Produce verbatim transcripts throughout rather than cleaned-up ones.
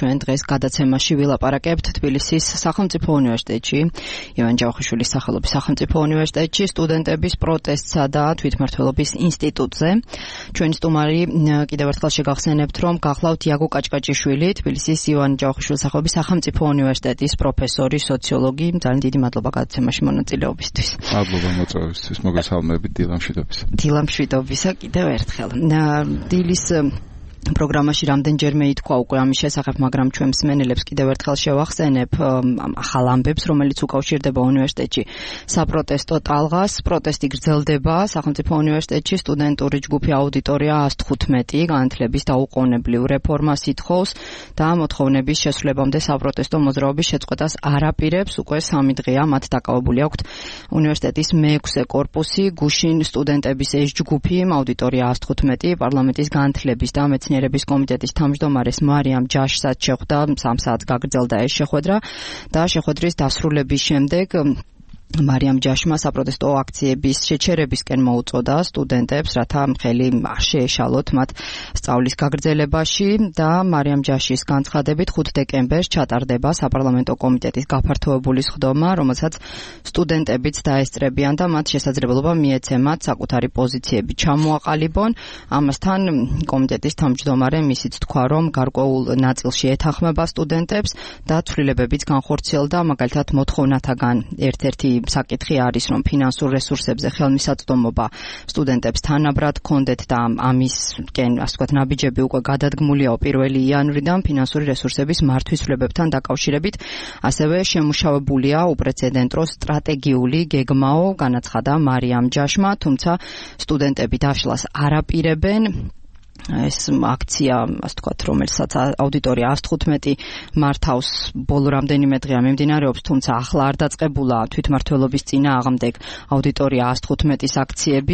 ჩვენ დღეს გადაცემაში ვილაპარაკებთ თბილისის სახელმწიფო უნივერსიტეტში, ივან ჯავახიშვილის სახელობის სახელმწიფო უნივერსიტეტში სტუდენტების პროტესტსა და თვითმმართველობის ინსტიტუტზე. ჩვენი სტუმარი კიდევ ერთხელ შეგახსენებთ, რომ გახლავთ იაგო კაჭკაჭიშვილი, თბილისის ივან ჯავახიშვილის სახელობის სახელმწიფო უნივერსიტეტის პროფესორი, სოციოლოგი. ძალიან დიდი მადლობა გადაცემაში მონაწილეობისთვის. მადლობა მოწვევისთვის, მოგესალმებით დილამ შვიდობისა. დილამ შვიდობისა კიდევ ერთხელ. დილის პროგრამაში რამდენჯერმე ითქვა უკვე ამის შესახებ, მაგრამ ჩვენ მსმენელებს კიდევ ერთხელ შევახსენებ ახალ ამბებს, რომელიც უკავშირდება უნივერსიტეტში საპროტესტო ტალღას. პროტესტი გრძელდება სახელმწიფო უნივერსიტეტში, სტუდენტური ჯგუფი აუდიტორია ას თხუთმეტი განათლების დაუყოვნებლივ რეფორმას ითხოვს და მოთხოვნების შესრულებამდე საპროტესტო მოძრაობის შეწყვეტას არ აპირებს. უკვე სამი დღეა მათ დაკავებული აქვთ უნივერსიტეტის მეექვსე კორპუსი, გუშინ სტუდენტების ეს ჯგუფი აუდიტორია ას თხუთმეტი პარლამენტის განათლების და მეცნიერების კომიტეტის თავმჯდომარეს მარიამ ჯაშსაც შეხვდა, სამ საათს გაგრძელდა ეს შეხვედრა და შეხვედრის დასრულების შემდეგ მარიამ ჯაშმა საპროტესტო აქციების შეჩერებისკენ მოუწოდა სტუდენტებს, რათა ხელი არ შეეშალოთ მათ სწავლის გაგრძელებაში და მარიამ ჯაშის განცხადებით ხუთი დეკემბერს ჩატარდება საპარლამენტო კომიტეტის გაფართოებული სხდომა, რომელსაც სტუდენტებიც დაესწრებიან და მათ შესაძლებლობა მიეცემათ საკუთარი პოზიციები ჩამოაყალიბონ. ამასთან კომიტეტის თავმჯდომარემ ისიც თქვა, რომ გარკვეულ ნაწილში ეთანხმება სტუდენტებს და ცვლილებებიც განხორციელდა, მაგალითად მოთხოვნათაგან ერთ-ერთი საკითხი არის, რომ ფინანსურ რესურსებზე ხელმისაწვდომობა სტუდენტებს თანაბრად ჰქონდეთ და ამისკენ, ასე ვთქვათ, ნაბიჯები უკვე გადადგმულიაო პირველი იანვრიდან ფინანსური რესურსების მართვის ცვლილებებთან დაკავშირებით, ასევე შემუშავებულია უპრეცედენტო სტრატეგიული გეგმაო, განაცხადა მარიამ ჯაშმა, თუმცა სტუდენტები დაშლას არ აპირებენ. ეს აქცია, ასე ვთქვათ, რომელსაც აუდიტორია ას თხუთმეტი მართავს, ბოლო რამდენიმე დღეა მიმდინარეობს, თუმცა ახლა არ დაწყებულა თვითმმართველობის წინააღმდეგ აუდიტორია ას თხუთმეტის აქციები.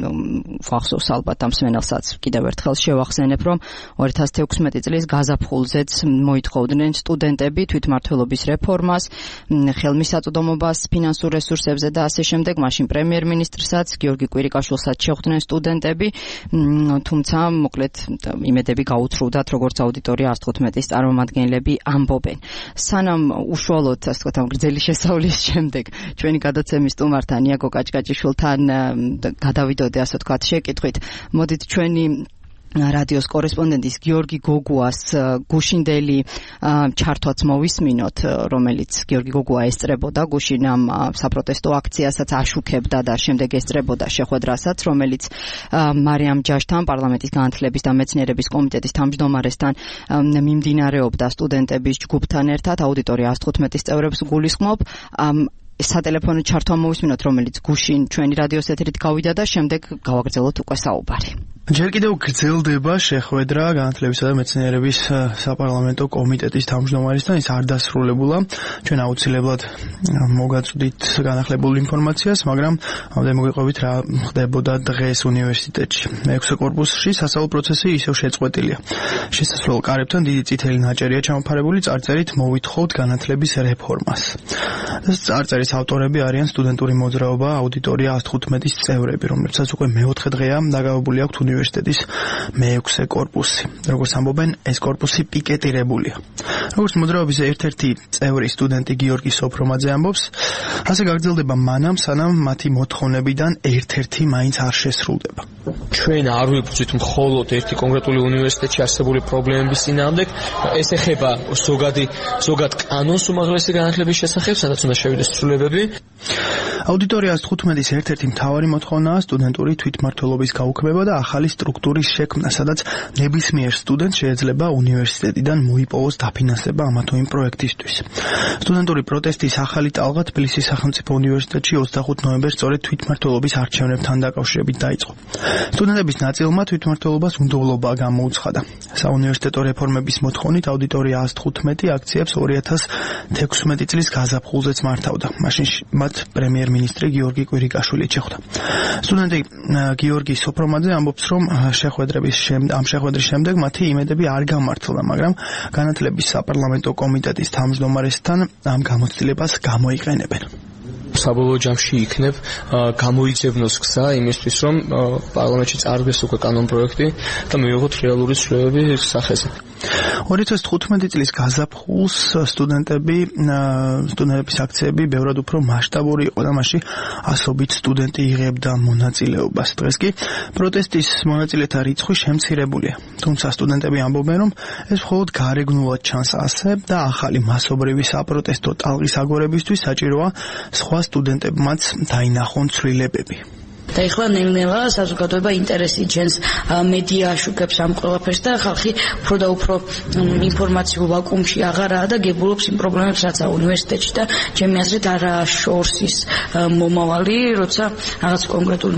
გვახსოვს ალბათ ამ მსმენელსაც კიდევ ერთხელ შევახსენებ, რომ ორი ათას თექვსმეტი წლის გაზაფხულზეც მოითხოვდნენ სტუდენტები თვითმმართველობის რეფორმას, ხელმისაწვდომობას ფინანსურ რესურსებზე და ასე შემდეგ. მაშინ პრემიერ-მინისტრსაც გიორგი კვირიკაშვილსაც შეხვდნენ სტუდენტები, თუმცა მოკლედ იმედები გაუთრუვდათ, როგორც აუდიტორია ას თხუთმეტის წარმომადგენლები ამბობენ. სანამ უშუალოდ, ასე ვთქვათ, ამ გრძელი შესწავლის შემდეგ ჩვენი გადაცემის სტუმართან იაგო კაჭკაჭიშვილთან გადავიდოდე, ასე ვთქვათ, შეკითხვით. მოდით ჩვენი რადიოს კორესპონდენტის გიორგი გოგუას გუშინდელი ჩართვაც მოვისმინოთ, რომელიც გიორგი გოგუა ესწრებოდა გუშინ ამ საპროტესტო აქციასაც აშუქებდა და შემდეგ ესწრებოდა შეხვედრასაც, რომელიც მარიამ ჯაშთან, პარლამენტის განათლების და მეცნიერების კომიტეტის თავმჯდომარესთან მიმდინარეობდა სტუდენტების ჯგუფთან ერთად, აუდიტორია ას თხუთმეტის წევრებს გულისხმობ. სატელეფონო ჩართვა მოვისმინოთ, რომელიც გუშინ ჩვენი რადიოს ეთერით გავიდა და შემდეგ გავაგრძელოთ უკვე საუბარი. ჯერ კიდევ გრძელდება შეხვედრა განათლებისა და მეცნიერების საპარლამენტო კომიტეტის თავმჯდომარესთან, ის არ დასრულებულა. ჩვენ აუცილებლად მოგაწვდით განახლებულ ინფორმაციას, მაგრამ ამდენ მოგიყვებით რა ხდებოდა დღეს უნივერსიტეტში. მეექვსე კორპუსში სასწავლო პროცესი ისევ შეწყვეტილია. შესასვლელ კარებთან დიდი წითელი ნაჭერია ჩამოფარებული წარწერით მოვითხოვთ განათლების რეფორმას. წარწერის ავტორები არიან სტუდენტური მოძრაობა აუდიტორია ას თხუთმეტის წევრები, რომელსაც უკვე მეოთხე დღეა დაგავებული აქვთ უნივერსიტეტის მეექვსე კორპუსი. როგორც ამბობენ, ეს კორპუსი პიკეტირებულია. როგორც მოძრაობის ერთ-ერთი წევრი სტუდენტი გიორგი სოფრომაძე ამბობს, ასე გაგრძელდება მანამ, სანამ მათი მოთხოვნებიდან ერთ-ერთი მაინც არ შესრულდება. ჩვენ არ ვიფუძვით მხოლოდ ერთი კონკრეტული უნივერსიტეტში არსებული პრობლემების წინააღმდეგ, ეს ეხება ზოგადი ზოგად კანონს უმაღლესი განათლების შესახებ, სადაც უნდა შევიდეს ცვლილებები. აუდიტორია ას თხუთმეტის ერთ-ერთი მთავარი მოთხოვნაა სტუდენტური თვითმმართველობის გაუქმება და ახალი სტრუქტურის შექმნა, სადაც ნებისმიერ სტუდენტს შეიძლება უნივერსიტეტიდან მოიპოვოს დაფინანსება ამა თუ იმ პროექტისთვის. სტუდენტური პროტესტის ახალი ტალღა თბილისის სახელმწიფო უნივერსიტეტში ოცდახუთი ნოემბერს სწორედ თვითმმართველობის არჩევნებთან დაკავშირებით დაიწყო. სტუდენტების ნაწილმა თვითმმართველობას უნდობლობა გამოუცხადა. საუნივერსიტეტო რეფორმების მოთხოვნით აუდიტორია ას თხუთმეტი აქციებს ორი ათას თექვსმეტი წლის გაზაფხულზეც მართავდა. მაშინ მათ პრემიერ-მინისტრი გიორგი კვირიკაშვილი შეხვდა. სტუდენტი გიორგი სოფრომაძე ამბობს, რომ შეხვედრების ამ შეხვედრის შემდეგ მათი იმედები არ გამართლდა, მაგრამ განათლების საპარლამენტო კომიტეტის თავმჯდომარესთან ამ გამოცდილებას გამოიყენებენ. საბოლოო ჯამში იქნებ გამოიძებნოს გზა იმისთვის, რომ პარლამენტში წარდგეს უკვე კანონ პროექტი და მივიღოთ რეალური ცვლილებები სახეზე. ორი ათას თხუთმეტი წლის გაზაფხულს სტუდენტები სტუდენტების აქციები ბევრად უფრო მასშტაბური იყო და მასში ასობით სტუდენტი იღებდა მონაწილეობას. დღეს კი პროტესტის მონაწილეთა რიცხვი შემცირებულია. თუმცა სტუდენტები ამბობენ, რომ ეს მხოლოდ გარეგნულად ჩანს ასე და ახალი მასობრივი საპროტესტო ტალღის აგორებისთვის საჭიროა სხვა სტუდენტებმაც დაინახონ ცვლილებები. და ეხლა ნელ-ნელა საზოგადოება ინტერესი ჯენს მედია აშუქებს ამ ყველაფერს და ხალხი უფრო და უფრო ინფორმაციულ ვაკუუმში აღარაა და გებულობს იმ პრობლემებს, რაც უნივერსიტეტში და ჩემი აზრით არა შორს ის მომავალი, როცა რაღაც კონკრეტული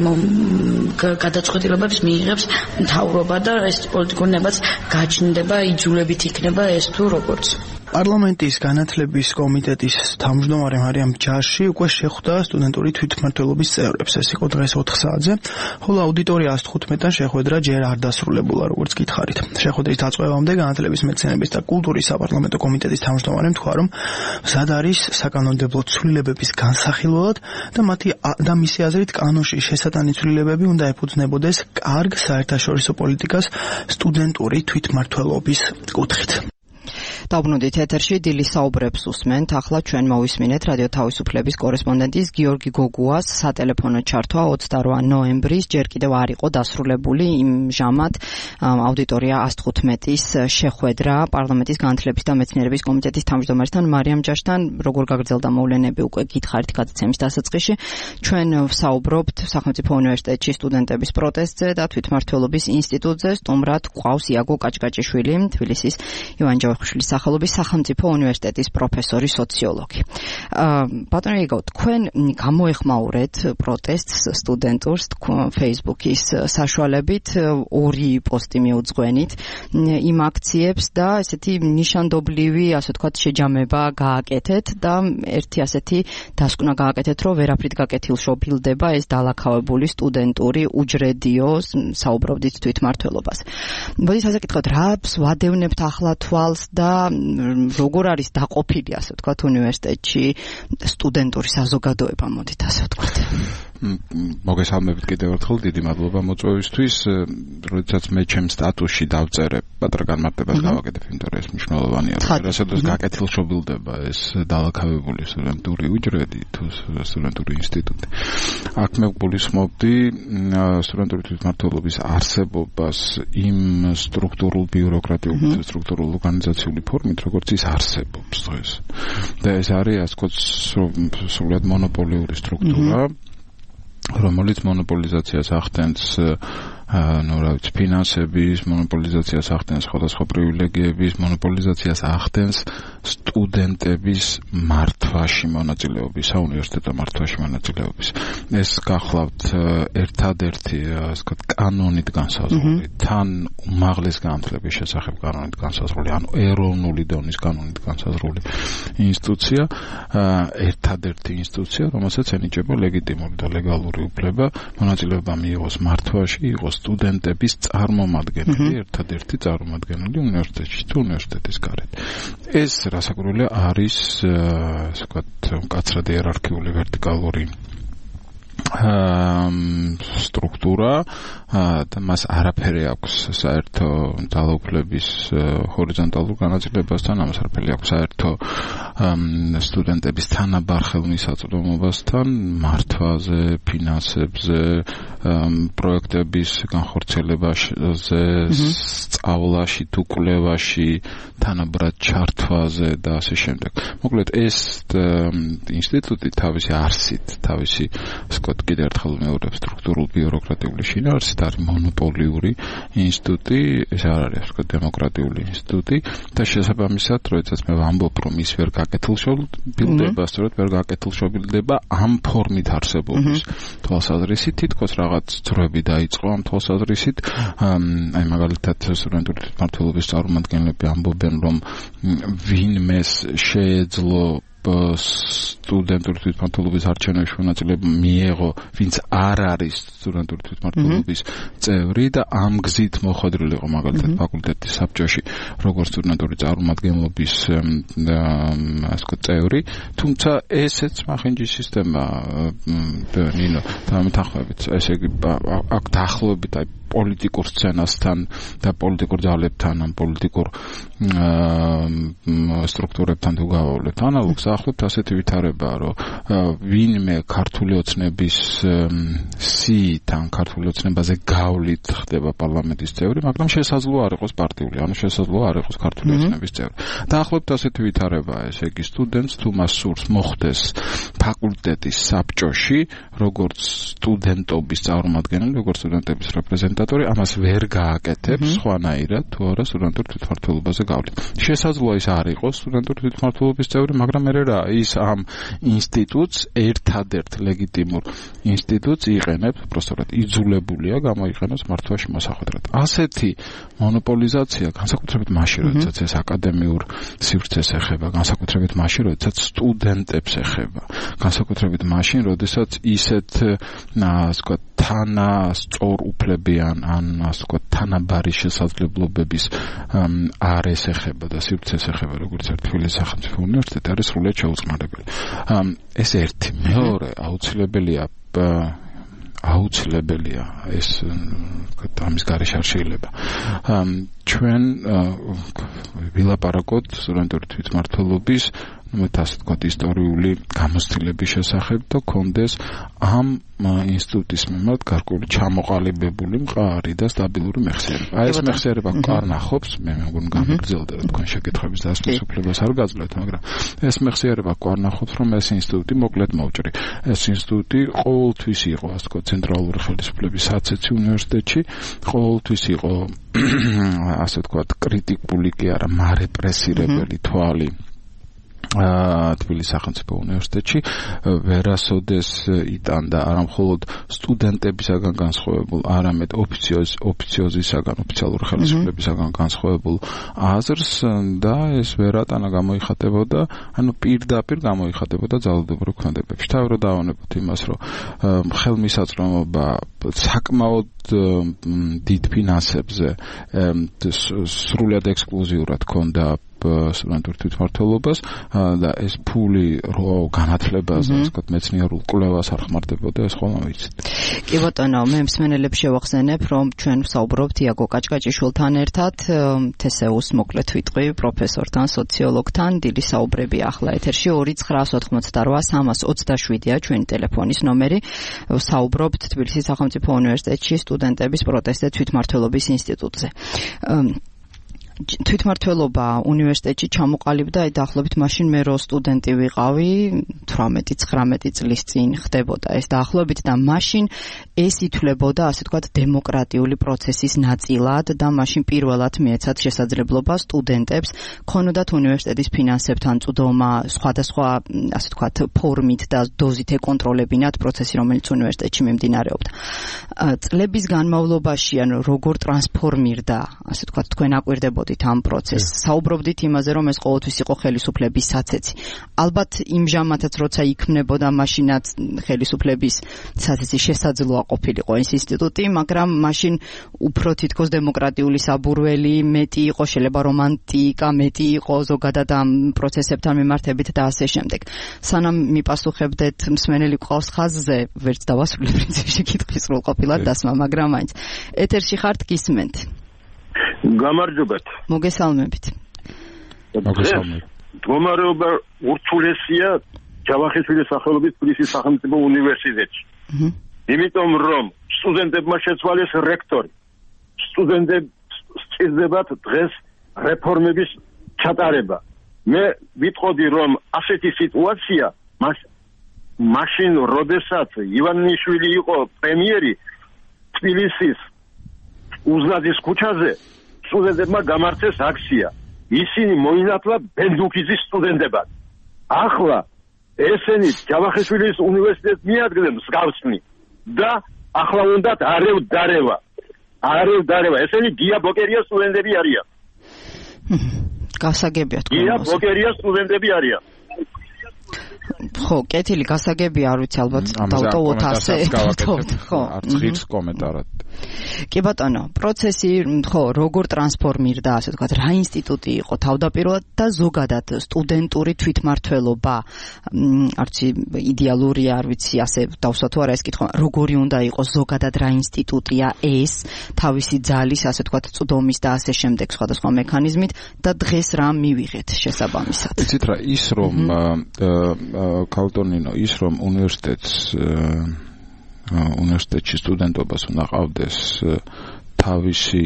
გადაწყვეტილებებს მიიღებს მთავრობა და ეს პოლიტიკური ნებაც გაჩნდება, იძულებით იქნება ეს თუ როგორც. პარლამენტის განათლების კომიტეტის თავმჯდომარე მარიამ ჯაში უკვე შეხვდა სტუდენტური თვითმმართველობის წევრებს. ეს იყო დღეს ოთხ საათზე, ხოლო აუდიტორია ას თხუთმეტთან შეხვედრა ჯერ არ დასრულებულა, როგორც გითხარით. შეხვედრის დაწყებამდე განათლების, მეცნიერების და კულტურის საპარლამენტო კომიტეტის თავმჯდომარემ თქვა, რომ მზად არის საკანონმდებლო ცვლილებების განსახილველად და მათი და მისი აზრით კანონში შესატანი ცვლილებები უნდა ეფუძნებოდეს კარგ საერთაშორისო პოლიტიკას სტუდენტური თვითმმართველობის კუთხით. დავბრუნდით ეთერში, დილის საუბრებს უსმენთ. ახლა ჩვენ მოვისმინეთ რადიო თავისუფლების კორესპონდენტის გიორგი გოგუას სატელეფონო ჩართვა ოცდაორი ნოემბრის ჯერ კიდევ არ იყო დასრულებული იმჟამად აუდიტორია ას თხუთმეტის შეხვედრა პარლამენტის განათლების და მეცნიერების კომიტეტის თავმჯდომარესთან მარიამ ჯაშთან. როგორ გაგრძელდა მოვლენები უკვე გითხარით გადაცემის დასაწყისში. ჩვენ ვსაუბრობთ სახელმწიფო უნივერსიტეტში სტუდენტების პროტესტზე და თვითმმართველობის ინსტიტუტზე. სტუმრად გვყავს იაგო კაჭკაჭიშვილი, თბილისის ივან ჯავახიშვილის სახელობის სახელმწიფო უნივერსიტეტის პროფესორი სოციოლოგი. ბატონო იაგო, თქვენ გამოეხმაურეთ პროტესტს სტუდენტურს Facebook-ის საშუალებით, ორი პოსტი მიუძღვენით იმ აქციებს და ესეთი ნიშანდობლივი, ასე ვთქვათ, შეჯამება გააკეთეთ და ერთი ასეთი დასკვნა გააკეთეთ, რომ ვერაფრით გაკეთილშობილდება ეს დალაქავებული სტუდენტური უჯრედიო, საუბრობდით თვითმმართველობას. მოდით ასე გითხოთ, რა ვადევნებთ ახლა თვალს და როგორ არის დაყოფილი, ასე ვთქვათ, უნივერსიტეტში სტუდენტური საზოგადოება, მოდით ასე ვთქვათ. მოგესალმებით კიდევ ერთხელ, დიდი მადლობა მოწვევისთვის. როდესაც მე ჩემ სტატუსში დავწერე, პატარა განმარტებას გავაკეთებ, იმიტომ რომ ეს მნიშვნელოვანია. რასაც გაკეთილშობილდება ეს დალაქავებული სტუდენტური უჯრედი თუ სტუდენტური ინსტიტუტი. აქ მე გულისხმობდი სტუდენტური თვითმმართველობის არსებობას იმ სტრუქტურულ ბიუროკრატიულ სტრუქტურულ ორგანიზაციული ფორმით, როგორც ის არსებობს დღეს. და ეს არის, ასე ვთქვათ, სრულად მონოპოლიური სტრუქტურა, რომელიც მონოპოლიზაციას ახდენს ну, რა ვიცი, ფინანსების მონოპოლიზაციას ახდენს, სხვადასხვა პრივილეგიების მონოპოლიზაციას ახდენს სტუდენტების მართვაში მონაწილეობის, საუნივერსიტეტო მართვაში მონაწილეობის. ეს გახლავთ ერთადერთი, ასე ვთქვათ, კანონით განსაზღვრული, თან უმაღლეს განათლების შესახებ კანონით განსაზღვრული, ანუ ეროვნული დონის კანონით განსაზღვრული ინსტიტუცია, ერთადერთი ინსტიტუცია, რომელსაც ენიჭება ლეგიტიმური და ლეგალური უფლება მონაწილეობა მიიღოს მართვაში, იყოს სტუდენტების წარმომადგენელი, ერთადერთი წარმომადგენელი უნივერსიტეტში თუ უნივერსიტეტის გარეთ. ეს რასაკვირველია არის, ასე ვთქვათ, მკაცრად იერარქიული ვერტიკალური სტრუქტურა და მას არაფერი აქვს საერთო ძალაუფლების ჰორიზონტალურ განაწილებასთან, ამას არაფერი აქვს საერთო სტუდენტების თანაბარ ხელმისაწვდომობასთან, მართვაზე, ფინანსებზე, პროექტების განხორციელებაზე, სწავლაში თუ კვლევაში, თანაბრად ჩართვაზე და ასე შემდეგ. მოკლედ ეს ინსტიტუტი თავისი არსით, თავისი ვთქვათ, კიდევ ერთხელ მეორე სტრუქტურულ ბიუროკრატიული შინაარსით არის მონოპოლიური ინსტიტუტი, ეს არ არის, ვთქვათ, დემოკრატიული ინსტიტუტი და შესაბამისად, როდესაც მე ვამბობ, რომ ის ვერ გაკეთილშობილდება, სწორედ ვერ გაკეთილშობილდება ამ ფორმით არსებობის თვალსაზრისით, თითქოს რაღაც ძროები დაიწყო ამ თვალსაზრისით, აი მაგალითად სტუდენტური თვითმმართველობის წარმომადგენლები ამბობენ, რომ ვინმეს შეეძლო სტუდენტური თვითმმართველობის არჩევნებში მონაწილეობა მიეღო, ვინც არ არის სტუდენტური თვითმმართველობის წევრი და ამ გზით მოხვედრილი იყო მაგალითად ფაკულტეტის საბჭოში როგორც სტუდენტური წარმომადგენლობის ასე ვთქვათ წევრი, თუმცა ესეც მახინჯის სისტემა ნინო თამთახმებით ესე იგი აქ დაახლოებით აი პოლიტიკურ სცენასთან და პოლიტიკურ ძალებთან ან პოლიტიკურ სტრუქტურებთან თუ გავავლეთ ანალოგს ახლობთ ასეთი ვითარებაა რომ ვინმე ქართული ოცნების სიით ან ქართული ოცნებაზე გავლით ხდება პარლამენტის წევრი, მაგრამ შესაძლოა არ იყოს პარტიული, ანუ შესაძლოა არ იყოს ქართული ოცნების წევრი. დაახლოებით ასეთი ვითარებაა, ესე იგი სტუდენტს თუ მას სურს მოხდეს ფაკულტეტის საბჭოში, როგორც სტუდენტობის წარმომადგენელი, როგორც სტუდენტების რეპრეზენტატორი, ამას ვერ გააკეთებს სხვანაირად თუ არა სტუდენტურ თვითმმართველობაზე გავლით. შესაძლოა ის არ იყოს სტუდენტური თვითმმართველობის წევრი, მაგრამ მე რა ის ამ ინსტიტუტს ერთადერთ ლეგიტიმურ ინსტიტუტს იყენებს, პროსტორად იძულებულია გამოიყენოს მართვაში მოსახვედრად. ასეთი მონოპოლიზაცია განსაკუთრებით მაშინ, როდესაც ეს აკადემიურ სივრცეს ეხება, განსაკუთრებით მაშინ, როდესაც სტუდენტებს ეხება, განსაკუთრებით მაშინ, როდესაც ისეთ ასე ვთქვათ თანასწორ უფლებიან ან ასე ვთქვათ თანაბარი შესაძლებლობების არ ეს ეხება და სივრცეს ეხება, როგორც ერთ თბილისის სახელმწიფო უნივერსიტეტი არის სრულიად შეუწყნარებელი. ეს ერთი, მეორე აუცილებელია აუცილებელია ეს ამის გარეშე არ შეიძლება. ჩვენ ვილაპარაკოთ სტუდენტური თვითმმართველობის მე ასე ვთქვათ ისტორიული გამოცდილების შესახებ და კონდეს ამ ინსტიტუტის მიმართ გარკვეული ჩამოყალიბებული მყარი და სტაბილური მეხსიერება. აი ეს მეხსიერება კარნახობს, მე მეგონი გამიგრძელდა და თქვენ შეკითხების დასმის უფლებას არ გაძლევთ, მაგრამ ეს მეხსიერება კარნახობს, რომ ეს ინსტიტუტი მოკლედ მოვჭრი. ეს ინსტიტუტი ყოველთვის იყო, ასე ვთქვათ, ცენტრალური ხელისუფლების საცეცი უნივერსიტეტში, ყოველთვის იყო ასე ვთქვათ, კრიტიკული კი არა, მარეპრესირებელი თვალი თბილისის სახელმწიფო უნივერსიტეტში ვერასოდეს იტანდა არა მხოლოდ სტუდენტებისაგან განსხვავებულ, არამედ ოფიციოზისაგან, ოფიციალური ხელისუფლებისაგან განსხვავებულ აზრს და ეს ვერატანა გამოიხატებოდა, ანუ პირდაპირ გამოიხატებოდა ძალადობრივ ქმედებებში. თავი რომ დავანებოთ იმას, რომ ხელმისაწვდომობა საკმაოდ დიდ ფინანსებზე სრულად ექსკლუზიურად ჰქონდა სტუდენტურ თვითმმართველობას და ეს ფული რო განათლებაზე, ასე ვთქვათ, მეცნიერულ კვლევას არ ხმარდებოდა, ეს ხოლმე ვიცით. კი ბატონო, მე მსმენელებს შევახსენებ, რომ ჩვენ ვსაუბრობთ იაგო კაჭკაჭიშვილთან ერთად, თესეუს მოკლედ ვიტყვი, პროფესორთან, სოციოლოგთან, დილის საუბრები ახლა ეთერში ორი ცხრა ოცდაოთხმოცდარვა სამას ოცდაშვიდია ჩვენი ტელეფონის ნომერი. ვსაუბრობთ თბილისის სახელმწიფო უნივერსიტეტში სტუდენტების პროტესტზე თვითმმართველობის ინსტიტუტზე. თვითმმართველობა უნივერსიტეტში ჩამოყალიბდა აი დაახლოებით მაშინ მე რო სტუდენტი ვიყავი თვრამეტი ცხრამეტი წლის წინ ხდებოდა ეს დაახლოებით და მაშინ ეს ითვლებოდა ასე ვთქვათ დემოკრატიული პროცესის ნაწილად და მაშინ პირველად მიეცათ შესაძლებლობა სტუდენტებს ქონოდათ უნივერსიტეტის ფინანსებთან წვდომა სხვადასხვა ასე ვთქვათ ფორმით და დოზით ეკონტროლებინათ პროცესი რომელიც უნივერსიტეტში მიმდინარეობდა წლების განმავლობაში ანუ როგორ ტრანსფორმირდა ასე ვთქვათ თქვენ აკვირდებოდით ამ პროცესს. საუბრობდით იმაზე, რომ ეს ყოველთვის იყო ხელისუფლების საცეცი. ალბათ იმჟამათაც როცა იქმნებოდა მაშინაც ხელისუფლების საცეცი შესაძლოა ყოფილიყო ეს ინსტიტუტი, მაგრამ მაშინ უფრო თითქოს დემოკრატიული საბურველი მეტი იყო, შეიძლება რომანტიკა მეტი იყო ზოგადად ამ პროცესებთან მიმართებით და ასე შემდეგ. სანამ მიპასუხებდეთ მსმენელი ყავს ხაზზე, ვერც დავასრულე პრინციპში კითხვის სრულყოფილად დასმა, მაგრამ მაინც ეთერში ხართ გისმენთ. გამარჯობათ. მოგესალმებით. მოგესალმებით. მდგომარეობა ურთულესია ჯავახიშვილის სახელობის თბილისის სახელმწიფო უნივერსიტეტში. იმიტომ რომ სტუდენტებმა შეცვალეს რექტორი. სტუდენტებს სჭირდებათ დღეს რეფორმების ჩატარება. მე ვიტყოდი რომ ასეთი სიტუაცია მაშინ როდესაც ივანიშვილი იყო პრემიერი თბილისის უზნაძის ქუჩაზე სტუდენტებმა გამართეს აქცია. ისინი მოინათლა ბენდუქიძის სტუდენტებად. ახლა ესენი ჯავახიშვილის უნივერსიტეტს მიადგნენ მსგავსნი და ახლა უნდათ არევ დარევა. არევ დარევა. ესენი გია ბოკერია სტუდენტები არიან. გასაგებია თქვენ. გია ბოკერია სტუდენტები არიან. ხო, კეთილი გასაგები არ ვიცი ალბათ დავტოვოთ ასე. ხო, არც ღირს კომენტარად. კი ბატონო, პროცესი ხო, როგორ ტრანსფორმირდა, ასე ვთქვათ, რა ინსტიტუტი იყო თავდაპირველად და ზოგადად სტუდენტური თვითმმართველობა, არც იდეალურია, არ ვიცი, ასე დავსვა თუ არა ეს კითხვა, როგორი უნდა იყოს ზოგადად რა ინსტიტუტია ეს, თავისი ძალის, ასე ვთქვათ, წვდომის და ასე შემდეგ სხვადასხვა მექანიზმით და დღეს რა მივიღეთ შესაბამისად. იცით რა, ის რომ კალტონინო, ის რომ უნივერსიტეტს უნივერსიტეტში სტუდენტობას უნდა ყავდეს თავისი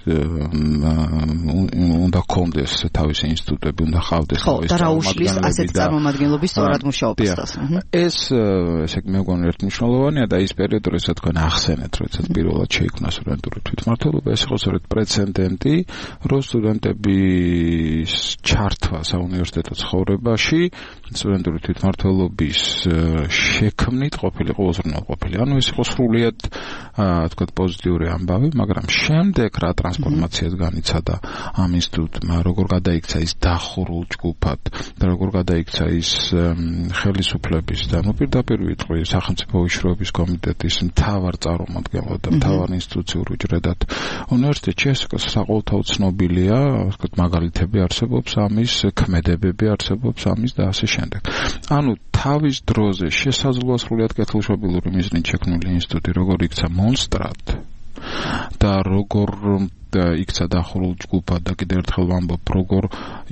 უნდა კონდეს თავისი ინსტიტუტები უნდა ყავდეს ხო და რა უშლის ასეთ წარმომადგენლობის სწორად მუშაობისას ეს ესე იგი მე მგონი ერთმნიშვნელოვანია და ის პერიოდი როდესაც თქვენ ახსენეთ როდესაც პირველად შეიქმნა სტუდენტური თვითმმართველობა ეს იყო სწორედ პრეცედენტი რომ სტუდენტების ჩართვა საუნივერსიტეტო ცხოვრებაში სტუდენტური თვითმმართველობის შექმნით ყოფილიყო უზრუნველყოფილი ანუ ეს იყო სრულიად თქვა პოზიტიური ამბავი მაგრამ შემდეგ რა ტრანსფორმაციას განიცადა ამ ინსტიტუტმა, როგორ გადაიქცა ის დახურულ ჯგუფად და როგორ გადაიქცა ის ხელისუფლების და ნუ პირდაპირ ვიტყვი სახელმწიფო უშროების კომიტეტის მთავარ წარმომადგენლად და მთავარ ინსტიტუციურ უჯრედად უნივერსიტეტში ეს საყოველთაოდ ცნობილია, ვთქვათ, მაგალითები არსებობს ამის, ქმედებები არსებობს ამის და ასე შემდეგ. ანუ თავის დროზე შესაძლოა სრულიად კეთილშობილური მიზნით შექმნილი ინსტიტუტი როგორ იქცა მონსტრად და როგორ იქცა დახურულ ჯგუფად და კიდევ ერთხელ ვამბობ როგორ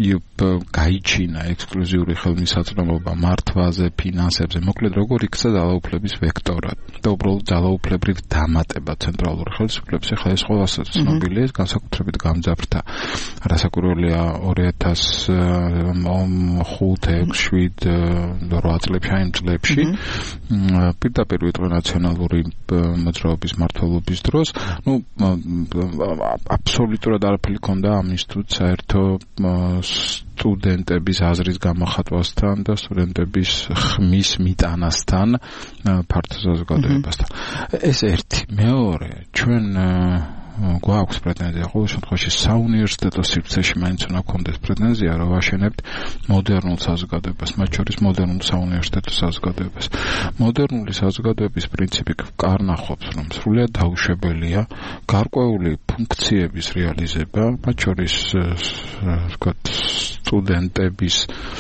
გაიჩინა ექსკლუზიური ხელმისაწვდომობა მართვაზე, ფინანსებზე, მოკლედ როგორ იქცა ძალაუფლების ვექტორად და უბრალოდ ძალაუფლებრივ დამატება ცენტრალურ ხელისუფლებას ახლა ეს ყველასაც ცნობილია ეს განსაკუთრებით გამძაფრდა რასაკვირველია ორი ათას ხუთი, ექვსი, შვიდ, რვა წლებში აი ამ წლებში პირდაპირ ვიტყვი ნაციონალური მოძრაობის მმართველობის დროს ну აბსოლუტურად არაფერი ქონდა ამ ინსტიტუტს საერთო სტუდენტების აზრის გამოხატვასთან და სტუდენტების ხმის მიტანასთან ფართო საზოგადოებასთან. ეს ერთი, მეორე, ჩვენ გვაქვს პრეტენზია ყოველ შემთხვევაში საუნივერსიტეტო სივრცეში მაინც უნდა გქონდეს პრეტენზია რომ ვაშენებთ მოდერნულ საზოგადოებას, მათ შორის მოდერნულ საუნივერსიტეტო საზოგადოებას. მოდერნული საზოგადოების პრინციპი კარნახობს, რომ სრულიად დაუშვებელია გარკვეული ფუნქციების რეალიზება, მათ შორის ვთქვათ სტუდენტების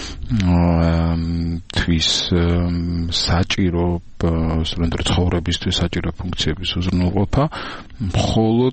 თვის საჭირო სტუდენტური ცხოვრებისთვის საჭირო ფუნქციების უზრუნველყოფა, მხოლოდ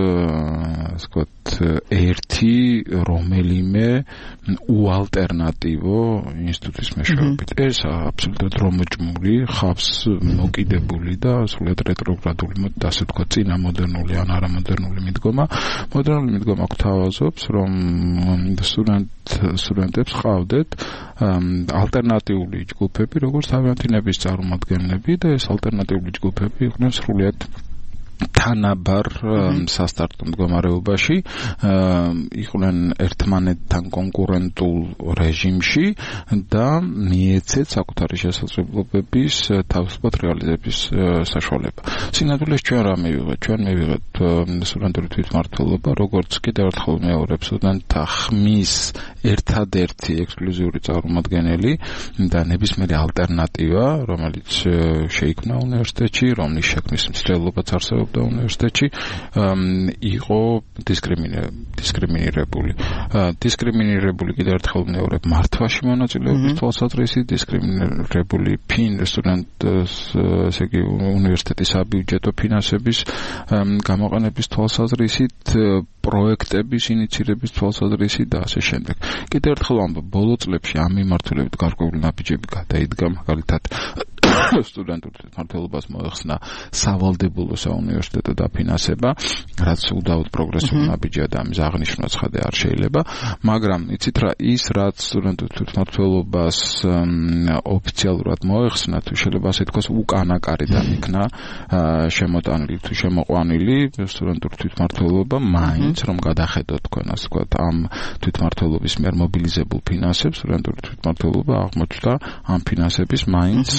ვთქვათ ერთი რომელიმე უალტერნატივო ინსტიტუტის მეშვეობით. ეს აბსოლუტურად რომოჭმული, ხავს მოკიდებული და სრულიად რეტროგრადული, მოდი ასე ვთქვათ, წინა მოდერნული ან არამოდერნული მიდგომა. მოდერნული მიდგომა გვთავაზობს, რომ სტუდენტ სტუდენტებს ყავდეთ ალტერნატიული ჯგუფები, როგორც თავიანთი ნების წარმომადგენლები და ეს ალტერნატიული ჯგუფები იყვნენ სრულიად თანაბარ სასტარტო მდგომარეობაში იყვნენ ერთმანეთთან კონკურენტულ რეჟიმში და მიეცეთ საკუთარი შესაძლებლობების თავისუფლად რეალიზების საშუალება. სინამდვილეს ჩვენ რა მივიღეთ? ჩვენ მივიღეთ სტუდენტური თვითმმართველობა, როგორც კიდევ ერთხელ მეორებ სტუდენტთა ხმის ერთადერთი ექსკლუზიური წარმომადგენელი და ნებისმიერი ალტერნატივა, რომელიც შეიქმნა უნივერსიტეტში, რომლის შექმნის მცდელობაც არსებობს და უნივერსიტეტში იყო დისკრიმინირებული. დისკრიმინირებული კიდევ ერთხელ მეორებ მართვაში მონაწილეობის თვალსაზრისით, დისკრიმინირებული ფინ სტუდენტს, ესე იგი უნივერსიტეტის საბიუჯეტო ფინანსების გამოყენების თვალსაზრისით, პროექტების ინიციირების თვალსაზრისით და ასე შემდეგ. კიდევ ერთხელ ვამბობ, ბოლო წლებში ამ მიმართულებით გარკვეული ნაბიჯები გადაიდგა, მაგალითად სტუდენტურ თვითმმართველობას მოეხსნა სავალდებულო საუნივერსიტეტო დაფინანსება, რაც უდაოდ პროგრესული ნაბიჯია და ამის აღნიშვნა ცხადე არ შეიძლება, მაგრამ იცით რა, ის რაც სტუდენტურ თვითმმართველობას ოფიციალურად მოეხსნა, თუ შეიძლება ასე თქვას, უკანა კარიდან იქნა შემოტანილი თუ შემოყვანილი სტუდენტურ თვითმმართველობა, მაინც რომ გადახედოთ თქვენ ასე ვთქვათ, ამ თვითმმართველობის მიერ მობილიზებულ ფინანსებს, სტუდენტური თვითმმართველობა აღმოჩნდა ამ ფინანსების მაინც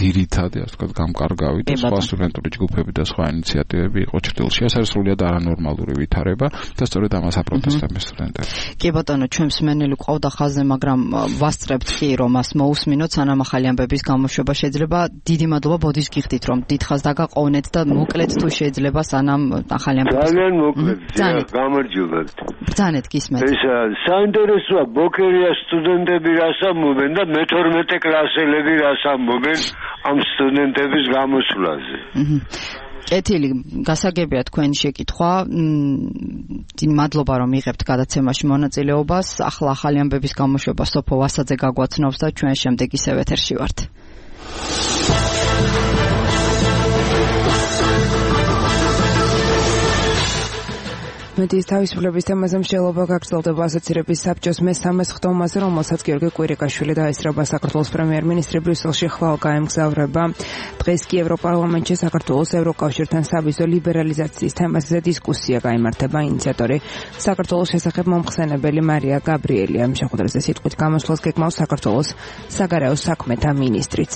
ძირითადი, ასე ვთქვათ, გამკარგავი და სხვა სტუდენტური ჯგუფები და სხვა ინიციატივები იყო ჭრილში. ეს არის სრულიად არანორმალური ვითარება და სწორედ ამას აპროტესტებენ სტუდენტები. კი ბატონო, ჩვენს მენელი ყავდა ხაზზე, მაგრამ ვასწრებთ კი რომ მას მოусმინოთ, სანამ ახალი ამბების გამოშვება შეიძლება. დიდი მადლობა, ბოდის გიხდით რომ დიდხაზ დაგაყოვნეთ და მოკლედ თუ შეიძლება სანამ ახალი ამბების. ძალიან მოკლედ, გამარჯობათ. ბრძანეთ გისმენთ. ეს საინტერესოა, ბოქერია სტუდენტები რას ამბობენ და მეთორმეტე კლასელები რას ამბობენ ამ სტუდენტების გამოსვლაზე. კეთილი, გასაგებია თქვენი შეკითხვა. მადლობა რომ იღებთ გადაცემაში მონაწილეობას. ახლა ახალი ამბების გამოშვება სოფო ვასაძე გაგვაცნობს და ჩვენ შემდეგ ისევ ეთერში ვართ. მედიის თავისუფლების თემაზე მსჯელობა გაგრძელდება ასოცირების საბჭოს მესამე სხდომაზე, რომელსაც გიორგი კვირიკაშვილი დაესწრება. საქართველოს პრემიერ-მინისტრი ბრიუსელში ხვალ გაემგზავრება. დღეს კი ევროპარლამენტში საქართველოს ევროკავშირთან სავიზო ლიბერალიზაციის თემაზე დისკუსია გაიმართება. ინიციატორი საქართველოს შესახებ მომხსენებელი მარია გაბრიელია. ამ შეხვედრაზე სიტყვით გამოსვლას გეგმავს საქართველოს საგარეო საქმეთა მინისტრიც.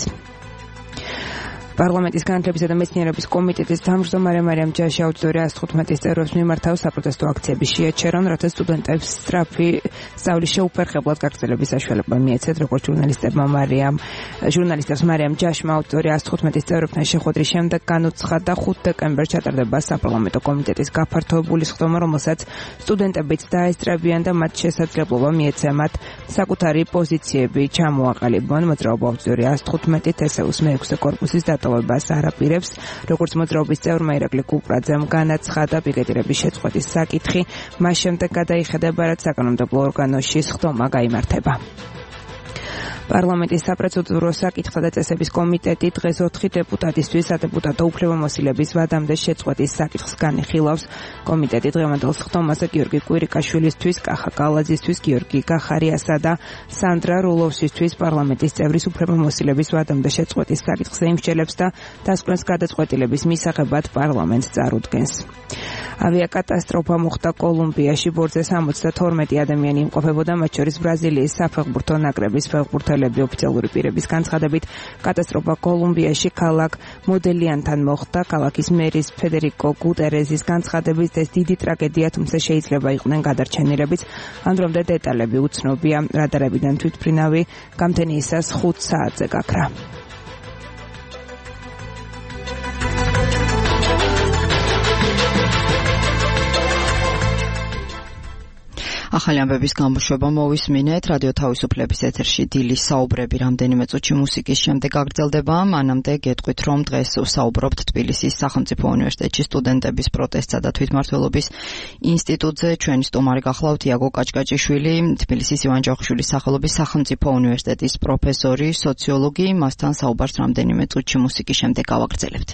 პარლამენტის განათლებისა და მეცნიერების კომიტეტის თავმჯდომარე მარიამ ჯაში აუდიტორია ას თხუთმეტის წევრებს მიმართავ საპროტესტო აქციები შეაჩერონ, რათა სტუდენტებს სწრაფი სწავლის შეუფერხებლად გაგრძელების საშუალება მიეცეთ, როგორც ჟურნალისტებმა მარიამ ჟურნალისტებს მარიამ ჯაშმა აუდიტორია ას თხუთმეტის წევრებთან შეხვედრის შემდეგ განუცხადა ხუთი დეკემბერს ჩატარდება საპარლამენტო კომიტეტის გაფართოებული სხდომა, რომელსაც სტუდენტებიც დაესწრებიან და მათ შესაძლებლობა მიეცემათ საკუთარი პოზიციები ჩამოაყალიბონ. მოძრაობა აუდიტორია ას თხუთმეტი თესეუს მეექვსე კორპუსის დატოვებას არაპირებს, როგორც მოძრაობის წევრმა ირაკლი კუპრაძემ განაცხადა პიკეტირების შეწყვეტის საკითხი, მას შემდეგ გადაიხედება, რაც საკანონმდებლო ორგანოში სხდომა გაიმართება. პარლამენტის საპროცედურო საკითხთა და წესების კომიტეტი დღეს ოთხი დეპუტატისთვის სადეპუტატო უფლებამოსილების ვადამდე შეწყვეტის საკითხს განიხილავს. კომიტეტი დღევანდელ სხდომაზე გიორგი კვირიკაშვილისთვის, კახა კალაძისთვის, გიორგი გახარიასა და სანდრა რულოვსისთვის პარლამენტის წევრის უფლებამოსილების ვადამდე შეწყვეტის საკითხს ემსჯელებს და დასკვნის გადაწყვეტილების მისაღებად პარლამენტს წარუდგენს. ავიაკატასტროფა მოხდა კოლუმბიაში, ბორტზე სამოცდათორმეტი ადამიანი იმყოფებოდა, მათ შორის ბრაზილიის საფეხბურთო ნაკრების ფეხბურთელები. ოფიციალური პირების განცხადებით, კატასტროფა კოლუმბიაში ქალაქ მოდელიანთან მოხდა. ქალაქის მერის ფედერიკო გუტერეზის განცხადებით, ეს დიდი ტრაგედია, თუმცა შეიძლება იყვნენ გადარჩენილებიც. ამ დრომდე დეტალები უცნობია. რადარებიდან თვითმფრინავი გამთენიისას ხუთ საათზე გაქრა. ახალი ამბების გამოშვება მოვისმინეთ. რადიო თავისუფლების ეთერში დილის საუბრები რამდენიმე წუთში მუსიკის შემდეგ გაგრძელდება. მანამდე გეტყვით, რომ დღეს ვსაუბრობთ თბილისის სახელმწიფო უნივერსიტეტში სტუდენტების პროტესტსა და თვითმმართველობის ინსტიტუტზე. ჩვენი სტუმარი გახლავთ იაგო კაჭკაჭიშვილი, თბილისის ივან ჯავახიშვილის სახელობის სახელმწიფო უნივერსიტეტის პროფესორი, სოციოლოგი. მასთან საუბარს რამდენიმე წუთში მუსიკის შემდეგ გავაგრძელებთ.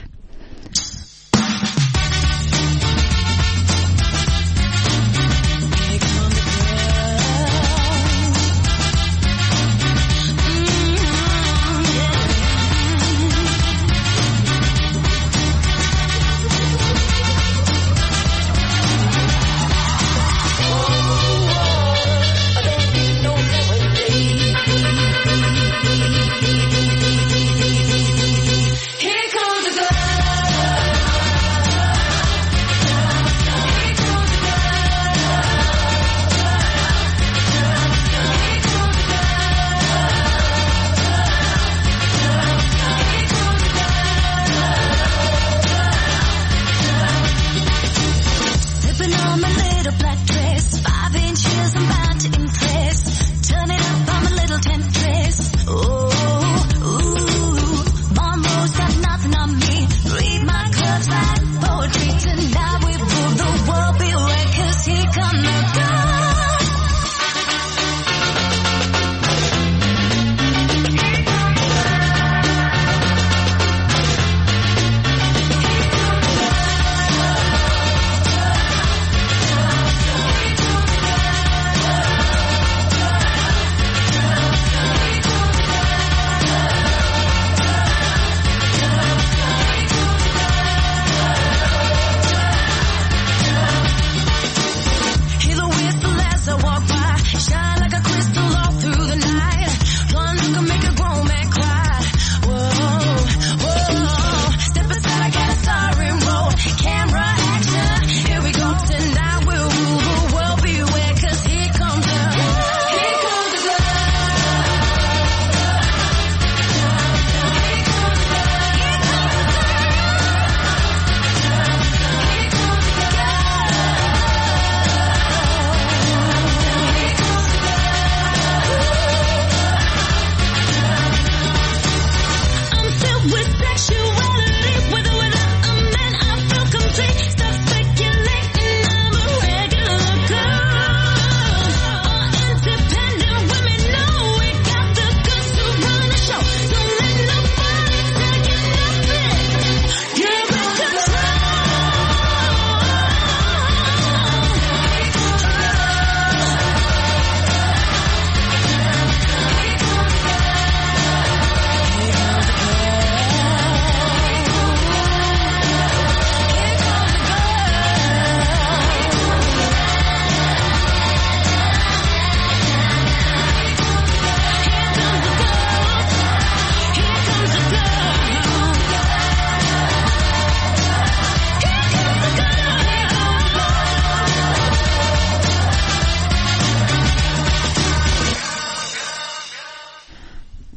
Here comes the girl.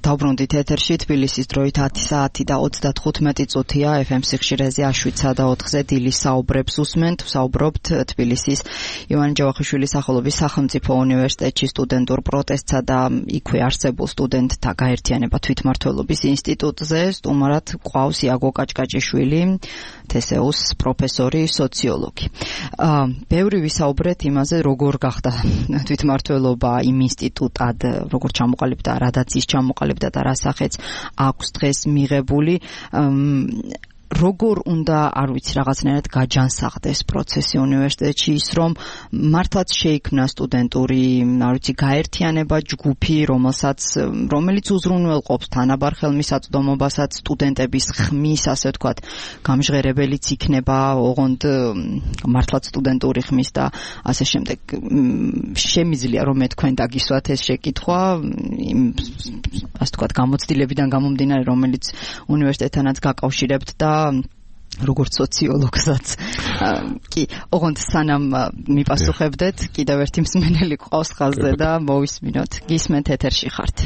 დავბრუნდით ეთერში თბილისის დროით ათი საათი და ოცდათხუთმეტი წუთია ეფ ემ სიხშირეზე შვიდსა და ოთხზე დილის საუბრებს უსმენთ. ვსაუბრობთ თბილისის ივანე ჯავახიშვილის სახელობის სახელმწიფო უნივერსიტეტში სტუდენტურ პროტესტსა და იქვე არსებულ სტუდენტთა გაერთიანება თვითმმართველობის ინსტიტუტზე. სტუმრად ყავს იაგო კაჭკაჭიშვილი, თე ეს იუს პროფესორი, სოციოლოგი. ბევრი ვისაუბრეთ იმაზე, როგორ გახდა თვითმმართველობა იმ ინსტიტუტად, როგორ ჩამოყალიბდა, რადაც ის ჩამოყალიბდა და რა სახეც აქვს დღეს მიღებული. როგორ უნდა, არ ვიცი, რაღაცნაირად გაჯანსაღდეს პროცესი უნივერსიტეტში ის, რომ მართლაც შეიქმნა სტუდენტური, არ ვიცი, გაერთიანება, ჯგუფი, რომელსაც რომელიც უზრუნველყოფს თანაბარ ხელმისაწვდომობასაც, სტუდენტების ხმის, ასე ვთქვათ, გამჟღერებელიც იქნება, ოღონდ მართლაც სტუდენტური ხმის და ასე შემდეგ. შემიძლია რომ მე თქვენ დაგისვათ ეს შეკითხვა, ასე ვთქვათ, გამოცდილებიდან გამომდინარე, რომელიც უნივერსიტეტთანაც გაკავშირებთ და როგორც სოციოლოგსაც კი, ოღონდ სანამ მიპასუხებდეთ, კიდევ ერთი მსმენელი ყავს ხაზზე და მოვისმინოთ. გისმენთ, ეთერში ხართ.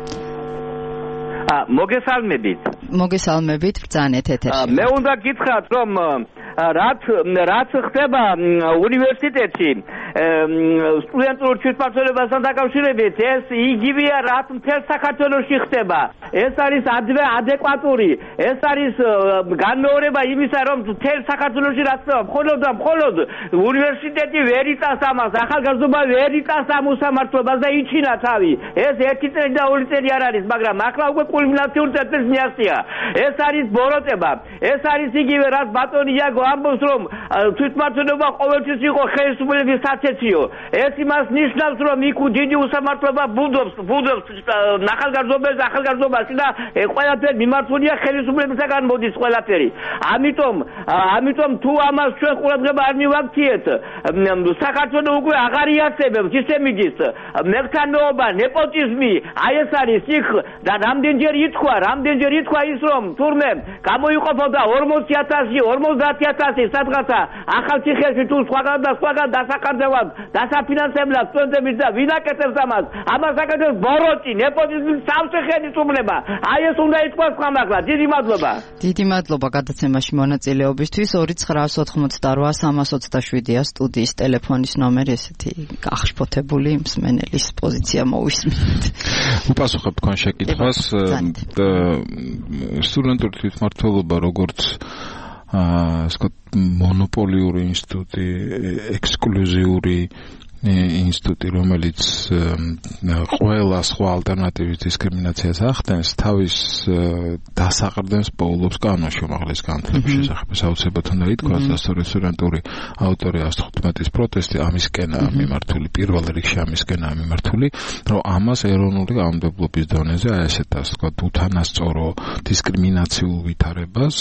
მოგესალმებით. მოგესალმებით, ბრძანეთ ეთერში. მე უნდა გითხრათ, რომ რაც რაც ხდება უნივერსიტეტში სტუდენტურ თვითმმართველობასთან დაკავშირებით, ეს იგივეა, რაც მთელ საქართველოში ხდება. ეს არის ადეკვატური, ეს არის განმეორება იმისა, რომ მთელ საქართველოში რაც ხდება, მხოლოდ და მხოლოდ უნივერსიტეტი ვერ იწას ამას, ახალგაზრდობა ვერ იწას ამ უსამართლობას და იჩინა თავი. ეს ერთი წელი და ორი წელი არ არის, მაგრამ ახლა უკვე კულმინაციურ წერტილს მიაღწია. ეს არის ბოროტება. ეს არის იგივე, რაც ბატონი იაგო ამბობს, რომ თვითმმართველობა ყოველთვის იყო ხელისუფლების საცეციო. ეს იმას ნიშნავს, რომ იქ დიდი უსამართლობა ბუდობს, ბუდობს ახალგაზრდობებს, ახალგაზრდობაში და ყველაფერი მიმართულია ხელისუფლებისაგან მოდის ყველაფერი. ამიტომ, ამიტომ თუ ამას ჩვენ ყურადღება არ მივაქციეთ, საქართველოს უკვე აღარ იარსებებს ისე მიდის მერქანოობა, nepotizmi, აი ეს არის იქ და რამდენჯერ ითქვა, რამდენჯერ ითქვა ის, რომ თურმე გამოიყოფოდა ორმოცი ათასი, ორმოცდაათი ათასი სადღაცა ახალციხეში თუ სხვაგან და სხვაგან დასახარჯავად, დასაფინანსებლად სტუდენტების და ვინ აკეთებს ამას? ამას აკეთებს ბოროტი, nepotizmi სავსე ხელისუფლება. აი ეს უნდა ითქვას ხმამაღლა. დიდი მადლობა. დიდი მადლობა გადაცემაში მონაწილეობისთვის. ორი ცხრაას ოთხმოცდაოთხ სამას ოცდაშვიდია სტუდიის ტელეფონის ნომერი, ესეთი გახშფოთებული მსმენელის პოზიცია მოვისმინეთ. უპასუხებ თქვენ შეკითხვას. სტუდენტური თვითმმართველობა როგორც აა სკოთ მონოპოლიური ინსტიტუტი, ექსკლუზიური ინსტიტუტი, რომელიც ყველა სხვა ალტერნატივის დისკრიმინაციას ახდენს, თავის დასაყრდენს პოულობს კანონში უმაღლეს განათლების შესახებ. საოცრად უნდა ითქვას და სწორედ სტუდენტური ავტორი ათს თხუთმეტის პროტესტი ამისკენაა მიმართული, პირველ რიგში ამისკენაა მიმართული, რომ ამას ეროვნული კანონმდებლობის დონეზე, აი ესეთ ასე ვთქვათ, უთანასწორო დისკრიმინაციულ ვითარებას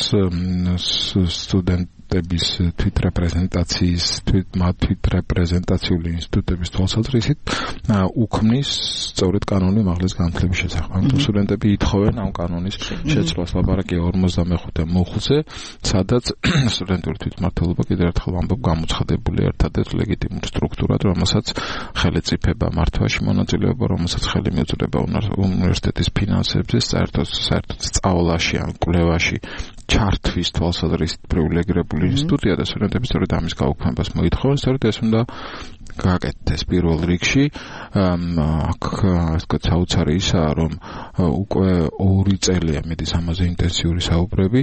სტუდენტ ების თვითრეპრეზენტაციის, თვითრეპრეზენტაციული ინსტიტუტების თვალსაზრისით უქმნის სწორედ კანონი უმაღლეს განათლების შესახებ. ამიტომ სტუდენტები ითხოვენ ამ კანონის შეცვლას. ლაპარაკია ორმოცდამეხუთე მუხლზე, სადაც სტუდენტური თვითმმართველობა კიდევ ერთხელ ამბობ გამოცხადებული ერთადერთ ლეგიტიმურ სტრუქტურად, რომელსაც ხელისუფლება მართვაში მონაწილეობა, რომელსაც ხელი მიუწვდება უნივერსიტეტის ფინანსებზე, საერთოდ საერთოდ სწავლაში ან კვლევაში ჩართვის თვალსაზრისით პრივილეგირებული ინსტიტუტია და სტუდენტები სწორედ ამის გაუქმებას მოითხოვენ. სწორედ ეს უნდა გააკეთდეს პირველ რიგში. აქ ასე ვთქვათ, საოცარი ისაა, რომ უკვე ორი წელია მედის ამაზე ინტენსიური საუბრები.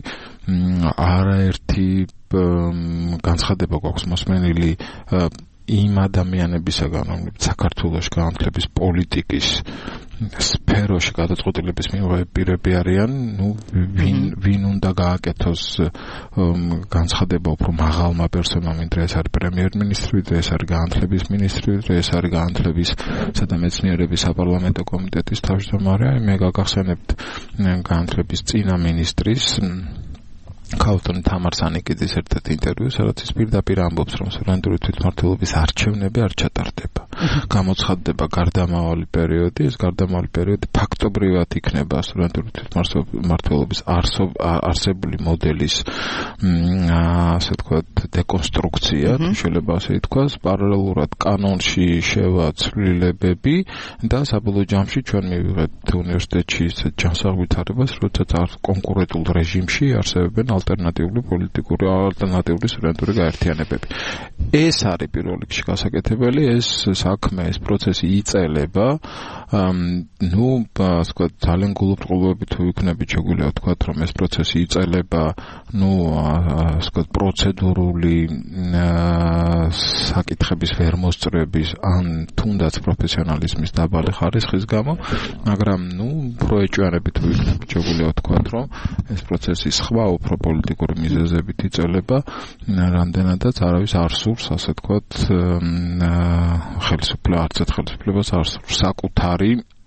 არაერთი განცხადება გვაქვს მოსმენილი იმ ადამიანებისაგან, რომლებიც საქართველოს განათლების პოლიტიკის სფეროში გადაწყვეტილების მიღების პირები არიან, ნუ ვინ ვინ უნდა გააკეთოს განცხადება უფრო მაღალმა პერსონამ, ვიდრე ეს არის პრემიერ-მინისტრი, ვიდრე ეს არის განათლების მინისტრი, ვიდრე ეს არის განათლებისა და მეცნიერების საპარლამენტო კომიტეტის თავმჯდომარე. მე გაგახსენებთ განათლების წინა მინისტრის ქალბატონი თამარ სანიკიძის ერთ-ერთ ინტერვიუს, სადაც ის პირდაპირ ამბობს, რომ სტუდენტური თვითმმართველობის არჩევნები არ ჩატარდება. გამოცხადდება გარდამავალი პერიოდი, ეს გარდამავალი პერიოდი ფაქტობრივად იქნება სტუდენტური თვითმმართველობის არსებული მოდელის ასე ვთქვათ დეკონსტრუქცია, თუ შეიძლება ასე ითქვას, პარალელურად კანონში შევა ცვლილებები და საბოლოო ჯამში ჩვენ მივიღეთ უნივერსიტეტში ისეთ ჯანსაღვითარებას, როდესაც კონკურენტულ რეჟიმში არსებობენ ალტერნატიული პოლიტიკური ალტერნატიული სტუდენტური გაერთიანებები. ეს არის პირველ რიგში გასაკეთებელი, ეს საქმე, ეს პროცესი იწელება, ნუ ასე ვთქვათ, ძალიან გულუბრყვილობები თუ იქნებით, შეგვიძლია ვთქვათ, რომ ეს პროცესი იწელება, ნუ ასე ვთქვათ, პროცედურული საკითხების ვერმოსწრების ან თუნდაც პროფესიონალიზმის დაბალი ხარისხის გამო, მაგრამ ნუ პროეჭვიანებით თუ იქნებით, შეგვიძლია ვთქვათ, რომ ეს პროცესი სხვა უფრო პოლიტიკური მიზეზებით იწელება, რამდენადაც არავის არ სურს, ასე ვთქვათ, ხელისუფლება, არც ერთ ხელისუფლებას არ სურს საკუთარი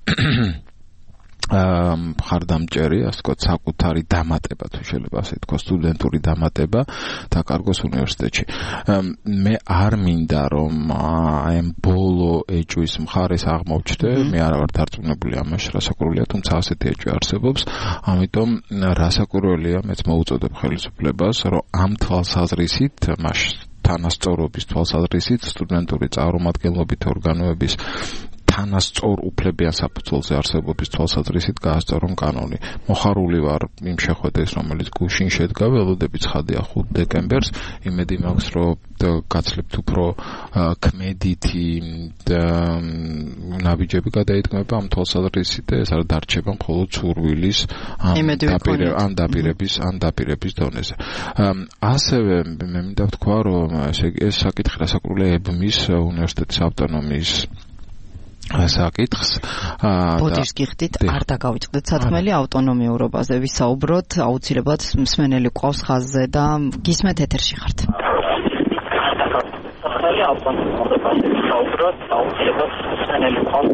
მხარდამჭერი, ასე ვთქვათ, საკუთარი დამატება, თუ შეიძლება ასე ვთქვათ, სტუდენტური დამატება დაკარგოს უნივერსიტეტში. მე არ მინდა, რომ აი ამ ბოლო ეჭვის მხარეს აღმოვჩნდე, მე არ ვარ დარწმუნებული ამაში, რასაკვირველია, თუმცა ასეთი ეჭვი არსებობს, ამიტომ რასაკვირველია, მეც მოუწოდებ ხელისუფლებას, რომ ამ თვალსაზრისით, მას თანასწორობის თვალსაზრისით, სტუდენტური წარმომადგენლობით ორგანოების თანასწორ უფლებიან საფუძველზე არსებობის თვალსაზრისით გაასწორონ კანონი. მოხარული ვარ იმ შეხვედრის, რომელიც გუშინ შედგა, ველოდებით ცხადია ხუთ დეკემბერს, იმედი მაქვს, რომ გაცლებთ უფრო ქმედითი ნაბიჯები გადაიტყმება ამ თვალსაზრისით და ეს არ დარჩება მხოლოდ ცურვილის ან დაპირების ან დაპირების დონეზე. ასევე მე მინდა ვთქვა, რომ ეს საკითხი რასაკვირველია ებმის უნივერსიტეტის ავტონომიის საკითხს. ბოდიშს გიხდით, არ დაგავიწყდეთ საქმელი ავტონომიურობაზე ვისაუბროთ, აუცილებლად მსმენელი ყავს ხაზზე და გისმენთ ეთერში ხართ. ავტონომიურობაზე ვისაუბროთ, აუცილებლად მსმენელი ყავს.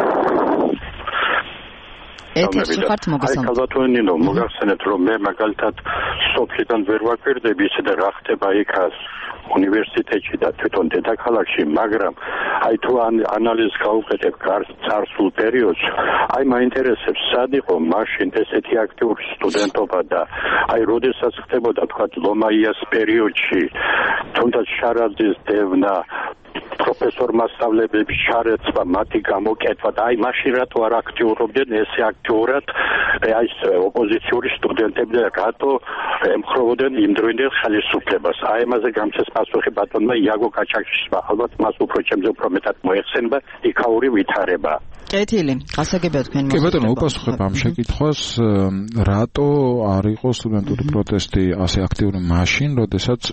ეთერში ხართ მოგესალმებით. აი, ქალბატონინო, მოგახსენეთ, რომ მე მაგალითად სოფლიდან ვერ ვაკვირდები ისე და რა ხდება იქაც უნივერსიტეტში და თვითონ დედაქალაქში, მაგრამ აი თუ ანალიზს გავუკეთებ წარსულ პერიოდს, აი მაინტერესებს, სად იყო მაშინ ესეთი აქტიური სტუდენტობა და აი როდესაც ხდებოდა თქვა ლომაიას პერიოდში, თუნდაც შარაძის დევნა, პროფესორ მასწავლებლების შარეცვა, მათი გამოკეთვა და აი მაშინ რატო არ აქტიურობდნენ ესე აქტიურად აი ეს ოპოზიციური სტუდენტები და რატო ემხრობოდნენ იმდროინდელ ხელისუფლებას. აი ამაზე გამცეს პასუხი ბატონმა იაგო კაჭაკიშვილმა, ალბათ მას უფრო ჩემზე უფრო მეტად მოეხსენება იქაური ვითარება. კეთილი, გასაგებია თქვენ მოსწრება. კი ბატონო, უპასუხებ ამ შეკითხვას, რატო არ იყო სტუდენტური პროტესტი ასე აქტიური მაშინ, როდესაც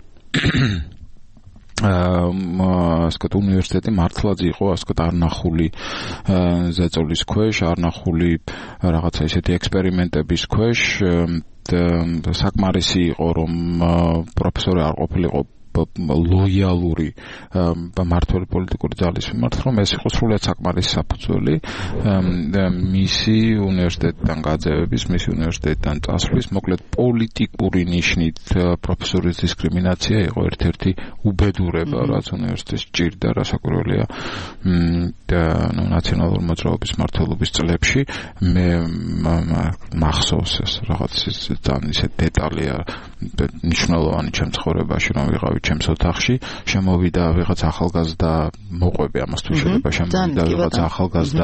აა ასეთ უნივერსიტეტი მართლაც იყო ასეთ არნახული ზეწოლის ქვეშ, არნახული რაღაცა ისეთი ექსპერიმენტების ქვეშ. საკმარისი იყო, რომ პროფესორი არ ყოფილიყო ლოიალური მმართველი პოლიტიკური ძალის მიმართ, რომ ეს იყო სრულიად საკმარისი საფუძველი მისი უნივერსიტეტიდან გაძევების, მისი უნივერსიტეტიდან წასვლის, მოკლედ პოლიტიკური ნიშნით პროფესორის დისკრიმინაცია იყო ერთ-ერთი უბედურება, რაც უნივერსიტეტს ჭირდა, რასაკვირველია ნუ ნაციონალური მოძრაობის მმართველობის წლებში. მე მახსოვს ეს რაღაც ძალიან ისე დეტალია, მნიშვნელოვანი ჩემ ცხოვრებაში, რომ ვიყავი ჩემს ოთახში, შემოვიდა ვიღაც ახალგაზრდა, მოყვები ამას თუ შეიძლება, შემოვიდა ვიღაც ახალგაზრდა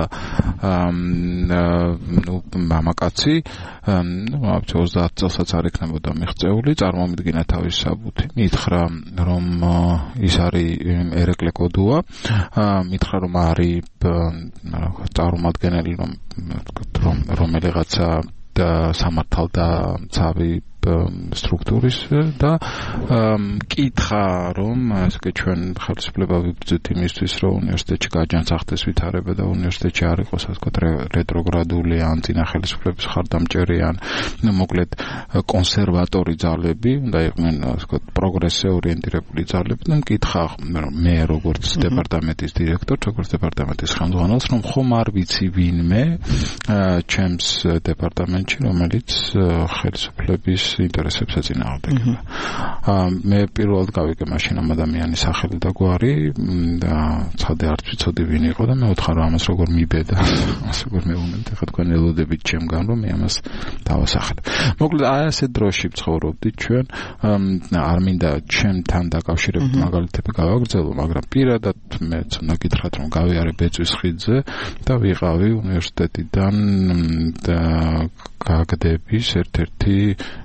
ნუ მამაკაცი, ნუ ოცდაათ წელსაც არ იქნებოდა მიღწეული, წარმომიდგინა თავის საბუთი, მითხრა, რომ ის არის ერეკლე კოდუა, მითხრა, რომ არის წარმომადგენელი, რომ რომელიღაცა სამართალდა ცავი სტრუქტურის და მკითხა, რომ ასე ჩვენ ხელისუფლება ვიბრძვით იმისთვის, რომ უნივერსიტეტში გაჯანსაღდეს ვითარება და უნივერსიტეტში არ იყოს ასე ვთქვათ რეტროგრადული ან წინა ხელისუფლების ხარდამჭერი ან მოკლედ კონსერვატორი ძალები, უნდა იყვნენ ასე ვთქვათ პროგრესზე ორიენტირებული ძალები და მკითხა მე როგორც დეპარტამენტის დირექტორ, როგორც დეპარტამენტის ხელმძღვანელს, რომ ხომ არ ვიცი ვინმე ჩემს დეპარტამენტში, რომელიც ხელისუფლების ინტერესებს ეწინააღმდეგება. აა მე პირველად გავიგე მაშინ ამ ადამიანის სახელი და გვარი და ცხადე არც ვიცოდი ვინ იყო და მე ვთხარ რომ ამას როგორ მიბედა, ამას როგორ მეუბნებთ, ახლა თქვენ ელოდებით ჩემგან რომ მე ამას დავასახელებ. მოკლედ აი ასეთ დროში ვცხოვრობდით ჩვენ, არ მინდა ჩემთან დაკავშირებით მაგალითები გავაგრძელო, მაგრამ პირადად მეც უნდა გითხრათ რომ გავიარე ბეწვის ხიდზე და ვიყავი უნივერსიტეტიდან და გაგდების ერთ-ერთი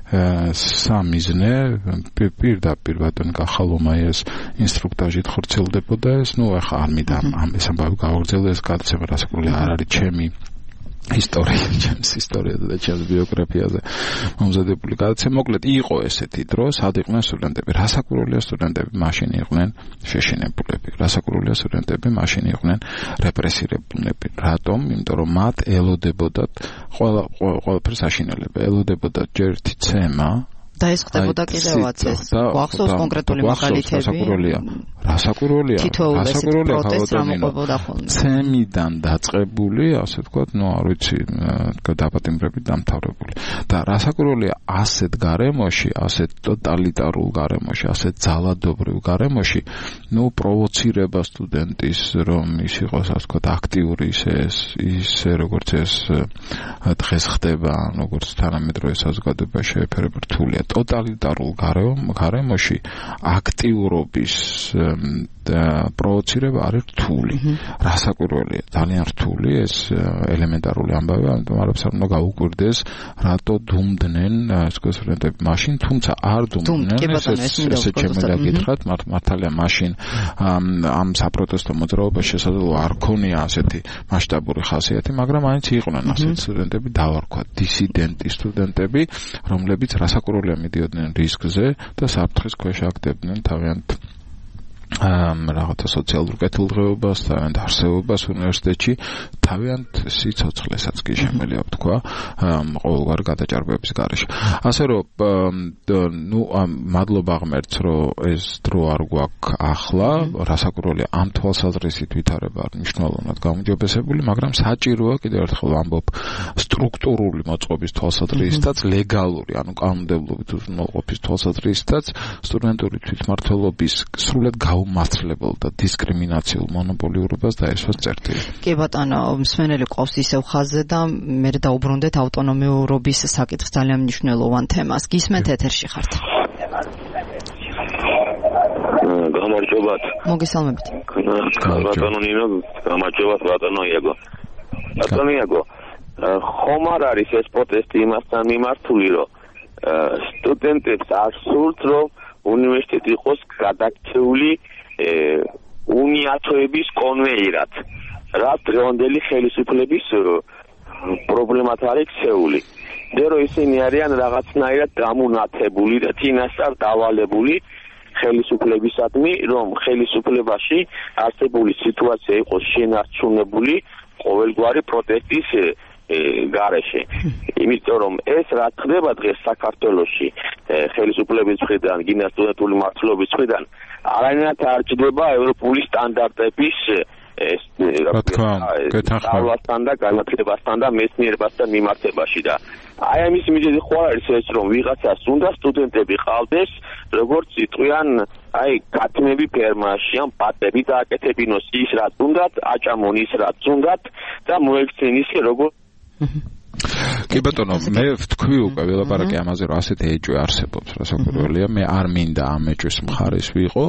სამიზნე პირდაპირ ბატონ კახალომაიას ინსტრუქტაჟით ხორცელდებოდა ეს, ну ახლა არ მინდა ამ ეს ამბავი გავაგრძელო, ეს გადაცემა რასაკვირველია არ არის ჩემი ისტორია, ჩემს ისტორიაზე და ჩემს ბიოგრაფიაზე მომზადებული გადაცემა. მოკლედ იყო ესეთი დრო, სად იყვნენ სტუდენტები, რასაკვირველია სტუდენტები მაშინ იყვნენ შეშინებულები, რასაკვირველია სტუდენტები მაშინ იყვნენ რეპრესირებულები. რატომ? იმიტომ რომ მათ ელოდებოდათ ყველა ყველაფერს აშინელება, ელოდებოდათ ჯერ ერთი ცემა და ეს ხდებოდა კიდევაც ეს გვახსოვს კონკრეტული მაგალითები. რასაკვირველია, რასაკვირველია, რასაკვირველია ხალხოდინო. ცემიდან დაწყებული, ასე ვთქვათ, ну, არ ვიცი, დაპატიმრებით დამთავრებული. და რასაკვირველია, ასეთ გარემოში, ასეთ ტოტალიტარულ გარემოში, ასეთ ძალადობრივ გარემოში, ну, პროვოცირება სტუდენტის, რომ ის იყოს, ასე ვთქვათ, აქტიური ისე ისე როგორც ეს დღეს ხდება, როგორც თანამედროვე საზოგადოება შეეფერება რთულია. ტოტალიტარულ გარემოში აქტიურობის პროვოცირება არის რთული. რასაკვირველია, ძალიან რთული ეს ელემენტარული ამბავი, ამიტომ არაფერს არ უნდა გაუკვირდეს, რატო დუმდნენ სტუდენტები მაშინ, თუმცა არ დუმდნენ, ესე შემიძლია გითხრათ, მართალია მაშინ ამ საპროტესტო მოძრაობაში შესაძლოა არ ქონია ასეთი მასშტაბური ხასიათი, მაგრამ მაინც იყვნენ ასეთი სტუდენტები, დავარქვათ, დისიდენტი სტუდენტები, რომლებიც რასაკვირველია მიდიოდნენ რისკზე და საფრთხის ქვეშ აგდებდნენ თავიანთ რაღაცა სოციალურ კეთილდღეობას, თავიანთ არსებობას უნივერსიტეტში, თავიანთ სიცოცხლესაც კი შემიძლია ვთქვა, ყოველგვარი გადაჭარბების გარეშე. ასე რომ, ну, მადლობა ღმერთს, რომ ეს დრო არ გვაქვს ახლა, რასაკვირველია, ამ თვალსაზრისით ვითარება არ მნიშვნელოვნად გაუმჯობესებული, მაგრამ საჭიროა კიდევ ერთხელ ვამბობ, სტრუქტურული მოწყობის თვალსაზრისითაც, ლეგალური, ანუ კანონმდებლობით უზრუნველყოფის თვალსაზრისითაც, სტუდენტური თვითმმართველობის სრულად გაუმართლებელ და დისკრიმინაციულ მონოპოლიურობას დაესვას წერტილი. კი ბატონო, მსმენელი ყავს ისევ ხაზზე და მე დაუბრუნდეთ ავტონომიურობის საკითხს, ძალიან მნიშვნელოვან თემას. გისმენთ ეთერში ხართ. გამარჯობათ. მოგესალმებით. ბატონო ნინო, გამარჯობათ ბატონო იაგო. ბატონო იაგო, ხომ არ არის ეს პროტესტი იმასთან მიმართული, რომ სტუდენტებს არ სურთ, რომ უნივერსიტეტი იყოს გადაქცეული უნიათოების კონვეიერად, რაც დღევანდელი ხელისუფლების პრობლემად არის ქცეული. და რომ ისინი არიან რაღაცნაირად გამუნათებული და წინასწარ დავალებული ხელისუფლებისადმი, რომ ხელისუფლებაში არსებული სიტუაცია იყოს შენარჩუნებული ყოველგვარი პროტესტის გარეშე. იმიტომ რომ ეს რა ხდება დღეს საქართველოში ხელისუფლების მხრიდან, გინა სტუდენტური მმართველობის მხრიდან, არანაირად არ ჭდება ევროპული სტანდარტების ეს რა თქმა უნდა და განათლებასთან და მეცნიერებასთან მიმართებაში და აი ამის მიზეზი ხო არის ეს რომ ვიღაცას უნდა სტუდენტები ყავდეს როგორც იტყვიან აი კათმები ფერმაში ან პატები დააკეთებინოს ის რაც უნდათ აჭამონ ის რაც უნდათ და მოექცნენ ისე როგორც კი ბატონო, მე ვთქვი უკვე ველაპარაკი ამაზე, რომ ასეთი ეჭვი არსებობს, რასაკვირველია, მე არ მინდა ამ ეჭვის მხარის ვიყო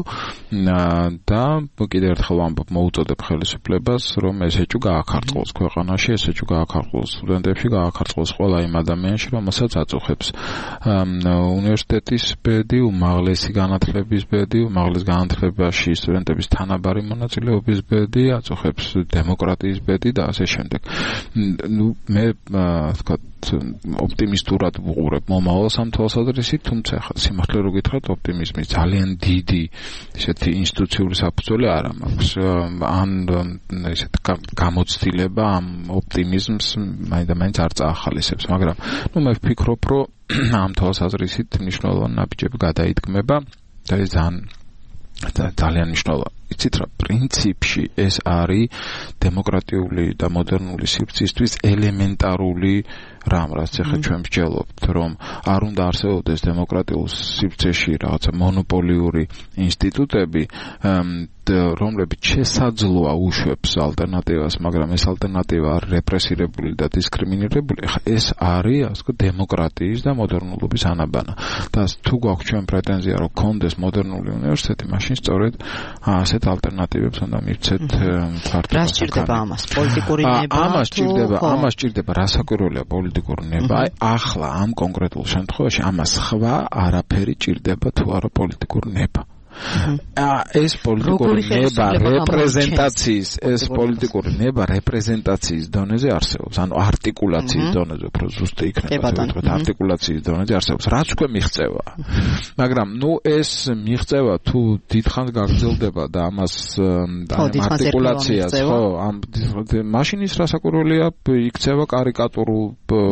და კიდევ ერთხელ ვამბობ, მოუწოდებ ხელისუფლებას, რომ ეს ეჭვი გააქარწყოს ქვეყანაში, ეს ეჭვი გააქარწყოს სტუდენტებში, გააქარწყოს ყველა იმ ადამიანში, რომელსაც აწუხებს უნივერსიტეტის ბედი, უმაღლესი განათლების ბედი, უმაღლეს განათლებაში სტუდენტების თანაბარი მონაწილეობის ბედი, აწუხებს დემოკრატიის ბედი და ასე შემდეგ. ნუ მე ვთქვათ, ოპტიმისტურად ვუყურებ მომავალს ამ თვალსაზრისით, თუმცა ახლა სიმართლე რო გითხრათ, ოპტიმიზმის ძალიან დიდი ესეთი ინსტიტუციური საფუძველი არ მაქვს. ან ესეთ გამოცდილება ამ ოპტიმიზმს მაინდა-მაინც არ წაახალისებს, მაგრამ ნუ მე ვფიქრობ, რომ ამ თვალსაზრისით მნიშვნელოვანი ნაბიჯები გადაიდგმება და ეს ძალიან ძალიან მნიშვნელოვანი. იცით რა, პრინციპში ეს არის დემოკრატიული და მოდერნული სივრცისთვის ელემენტარული რამ რაც ახლა ჩვენ ვსჯელობთ რომ არ უნდა არსებობდეს დემოკრატიულ სივრცეში რაღაცა მონოპოლიური ინსტიტუტები რომლებიც შესაძლოა უშვებს ალტერნატივას, მაგრამ ეს ალტერნატივა არ რეპრესირებული და დისკრიმინირებული, ეს არის ასე ვთქვათ დემოკრატიის და მოდერნულობის ანაბანა. და თუ გვაქვს ჩვენ პრეტენზია რომ გქონდეს მოდერნული უნივერსიტეტი, მაშინ სწორედ ასეთ ალტერნატივებს უნდა მივცეთ ფართოდ. რა სჭირდება ამას? პოლიტიკური ნება? ამას სჭირდება, ამას სჭირდება რასაკვირველია პოლიტიკური ნება. აი ახლა ამ კონკრეტულ შემთხვევაში ამას სხვა არაფერი ჭირდება თუ არა პოლიტიკური ნება. ეს პოლიტიკური ნება რეპრეზენტაციის ეს პოლიტიკური ნება რეპრეზენტაციის დონეზე არსებობს, ანუ არტიკულაციის დონეზე, უფრო ზუსტი იქნება ასე ვთქვათ, არტიკულაციის დონეზე არსებობს, რაც უკვე მიღწევა. მაგრამ ნუ ეს მიღწევა თუ დიდხანს გაგრძელდება და ამას არტიკულაციას, ხო, ამ მაშინ ის რასაკვირველია, იქცევა კარიკატურულ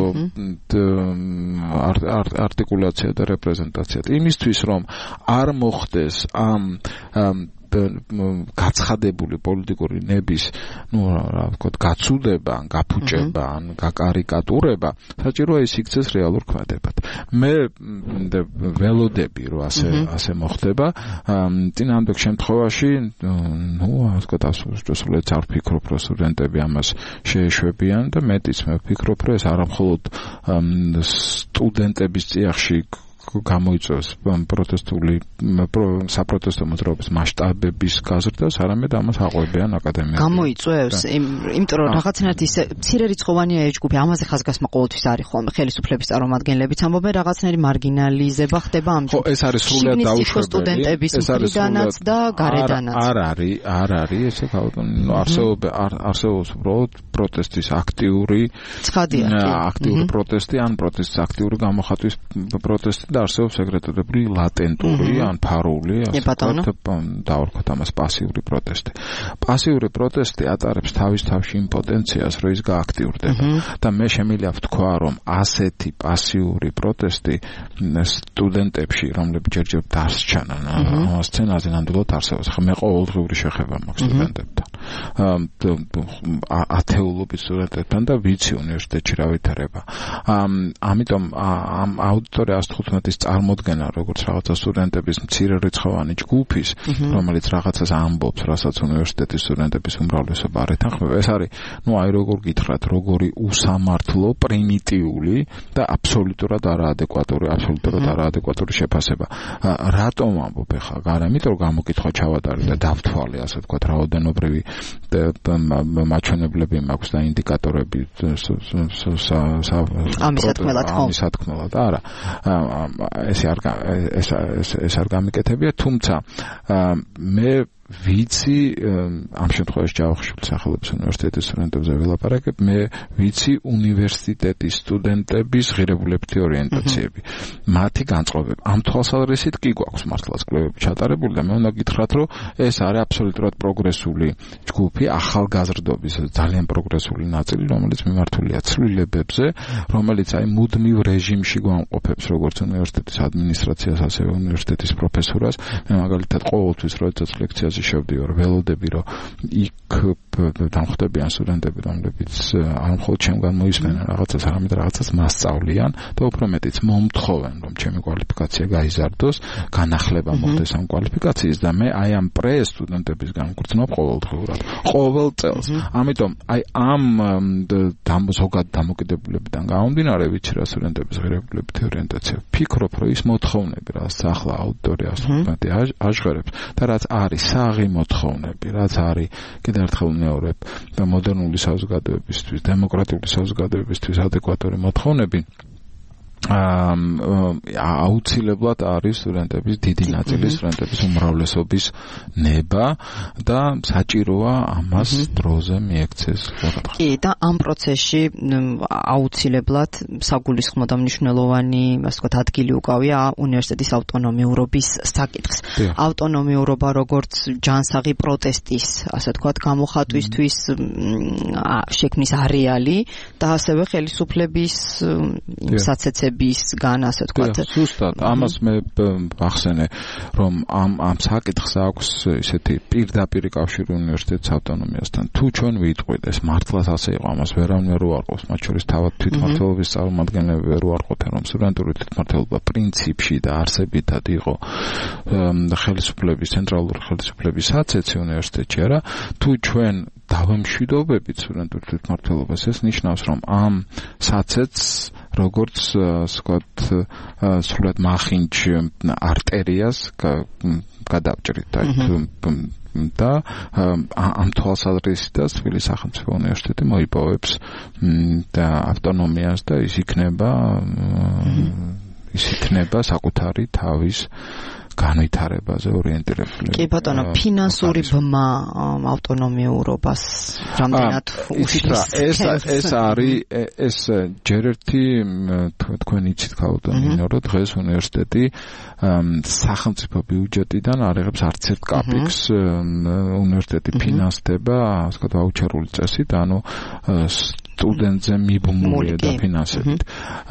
არტიკულაცია და რეპრეზენტაცია. იმისთვის რომ არ მოხდეს ამ გაცხადებული პოლიტიკური ნების, ну, რა ვთქვათ, გაცუდება, გაფუჭება, ან გაკარიკატურება, საჭიროა ის იქცეს რეალურ ქმედებად. მე ველოდები, რომ ასე ასე მოხდება, წინააღმდეგ შემთხვევაში, ну, ასე ვთქვათ, ასწორებს არ ვფიქრობ, რომ სტუდენტები ამას შეეშვებიან და მეტიც მე ვფიქრობ, რომ ეს არა მხოლოდ სტუდენტების წიაღში გამოიწვევს პროტესტული საპროტესტო მოძრაობის მასშტაბების გაზრდას, არამედ ამას აყვებიან აკადემიები. გამოიწვევს, იმიტომ რომ რაღაცნაირად ის მცირერიცხოვანია ეს ჯგუფი, ამაზე ხაზგასმა ყოველთვის არის ხოლმე ხელისუფლების წარმომადგენლებიც ამბობენ, რაღაცნაირი მარგინალიზება ხდება ამ ჯგუფის. ხო, ეს არის სრულად დაუშვებელი. სტუდენტების მხრიდანაც და გარედანაც. არ არის, არ არის ესე არსებობს არსებობს უბრალოდ პროტესტის აქტიური ცხადია, აქტიური პროტესტი, ან პროტესტის აქტიური გამოხატვის პროტესტი და არსებობს ეგრეთ წოდებული ლატენტური ან ფარული, ასე ვთქვათ, დავარქვათ ამას პასიური პროტესტი. პასიური პროტესტი ატარებს თავის თავში იმ პოტენციალს, რომ ის გააქტიურდება. და მე შემიძლია ვთქვა, რომ ასეთი პასიური პროტესტი სტუდენტებში, რომლებიც ჯერჯერ დასჩანან ამ სცენაზე ნამდვილად არსებობს. ხა მე ყოველდღიური შეხება მაქვს სტუდენტებთან. ათეულობით სტუდენტებთან და ვიცი უნივერსიტეტში რა ვითარება. ამიტომ ამ აუდიტორია ას თხუთმეტის წარმოდგენა, როგორც რაღაცა სტუდენტების მცირერიცხოვანი ჯგუფის, რომელიც რაღაცას ამბობს, რასაც უნივერსიტეტის სტუდენტების უმრავლესობა არ ეთანხმება, ეს არის, ну, აი როგორ გითხრათ, როგორი უსამართლო, პრიმიტიული და აბსოლუტურად არაადეკვატური, აბსოლუტურად არაადეკვატური შეფასება. რატომ ამბობ ეხლა? არა, იმიტომ რომ გამოკითხვა ჩავატარე და დავთვალე, ასე ვთქვათ, რაოდენობრივი მაჩვენებლები მაქვს და ინდიკატორები ამის თქმელად, არა. ეს არ ეს ეს არ გამიკეთებია, თუმცა მე ვიცი ამ შემთხვევაში ჯავახიშვილის სახელობის უნივერსიტეტის სტუდენტებზე ველაპარაკებ, მე ვიცი უნივერსიტეტის სტუდენტების ღირებულებითი ორიენტაციები, მათი განწყობები. ამ თვალსაზრისით კი გვაქვს მართლაც კვლევები ჩატარებული და მე უნდა გითხრათ, რომ ეს არის აბსოლუტურად პროგრესული ჯგუფი, ახალგაზრდობის ძალიან პროგრესული ნაწილი, რომელიც მიმართულია ცვლილებებზე, რომელიც აი მუდმივ რეჟიმში გვამყოფებს როგორც უნივერსიტეტის ადმინისტრაციას, ასევე უნივერსიტეტის პროფესორას. მე მაგალითად ყოველთვის როდესაც ლექციაზე შევდივარ, ველოდები, რომ იქ დამხვდებიან სტუდენტები, რომლებიც არ მხოლოდ ჩემგან მოისმენენ რაღაცას, არამედ რაღაცას მასწავლიან და უფრო მეტიც მომთხოვენ, რომ ჩემი კვალიფიკაცია გაიზარდოს, განახლება მოხდეს ამ კვალიფიკაციის და მე აი ამ პრე-სტუდენტებისგან ვგრძნობ ყოველდღიურად, ყოველ წელს. ამიტომ აი ამ ზოგად დამოკიდებულებიდან გამომდინარე, ვიცი რა სტუდენტების ღირებულებითი ორიენტაცია, ვფიქრობ, რომ ის მოთხოვნები, რაც ახლა აუდიტორიას თუთხმეტი აჟღერებს და რაც არის საღი მოთხოვნები, რაც არის კიდევ ერთხელ მეორებ და მოდერნული საზოგადოებისთვის, დემოკრატიული საზოგადოებისთვის ადეკვატური მოთხოვნები აუცილებლად არის სტუდენტების დიდი ნაწილი, სტუდენტების უმრავლესობის ნება და საჭიროა ამას დროზე მიექცეს. კი, და ამ პროცესში აუცილებლად საგულისხმო და მნიშვნელოვანი, ასე ვთქვათ, ადგილი უკავია უნივერსიტეტის ავტონომიურობის საკითხს. ავტონომიურობა როგორც ჯანსაღი პროტესტის, ასე ვთქვათ, გამოხატვისთვის შექმნის არეალი და ასევე ხელისუფლების საცეცები ინტერესებისგან, ასე ვთქვათ. ზუსტად, ამას მე ახსენე, რომ ამ ამ საკითხს აქვს ისეთი პირდაპირი კავშირი უნივერსიტეტის ავტონომიასთან. თუ ჩვენ ვიტყვით, ეს მართლაც ასე იყო, ამას ვერავინ ვერ უარყოფს, მათ შორის თავად თვითმმართველობის წარმომადგენლები ვერ უარყოფენ, რომ სტუდენტური თვითმმართველობა პრინციპში და არსებითად იყო ხელისუფლების, ცენტრალური ხელისუფლების საცეცი უნივერსიტეტში, არა? თუ ჩვენ დავამშვიდობებით სტუდენტურ თვითმმართველობას, ეს ნიშნავს, რომ ამ საცეცს როგორც ვთქვათ, სრულად მახინჯ არტერიას გადავჭრით და ამ თვალსაზრისით თბილისის სახელმწიფო უნივერსიტეტი მოიპოვებს და ავტონომიას და ის იქნება ის იქნება საკუთარი თავის განვითარებაზე ორიენტირებული. კი ბატონო, ფინანსური ბმა ავტონომიურობას რამდენად უშლის. ეს ეს არის ეს ჯერ ერთი თქვენ იცით ქალბატონო, რომ დღეს უნივერსიტეტი სახელმწიფო ბიუჯეტიდან არ იღებს არც ერთ კაპიკს, უნივერსიტეტი ფინანსდება, ასე ვთქვათ, ვაუჩერული წესით, ანუ სტუდენტზე მიბმული და ფინანსებით.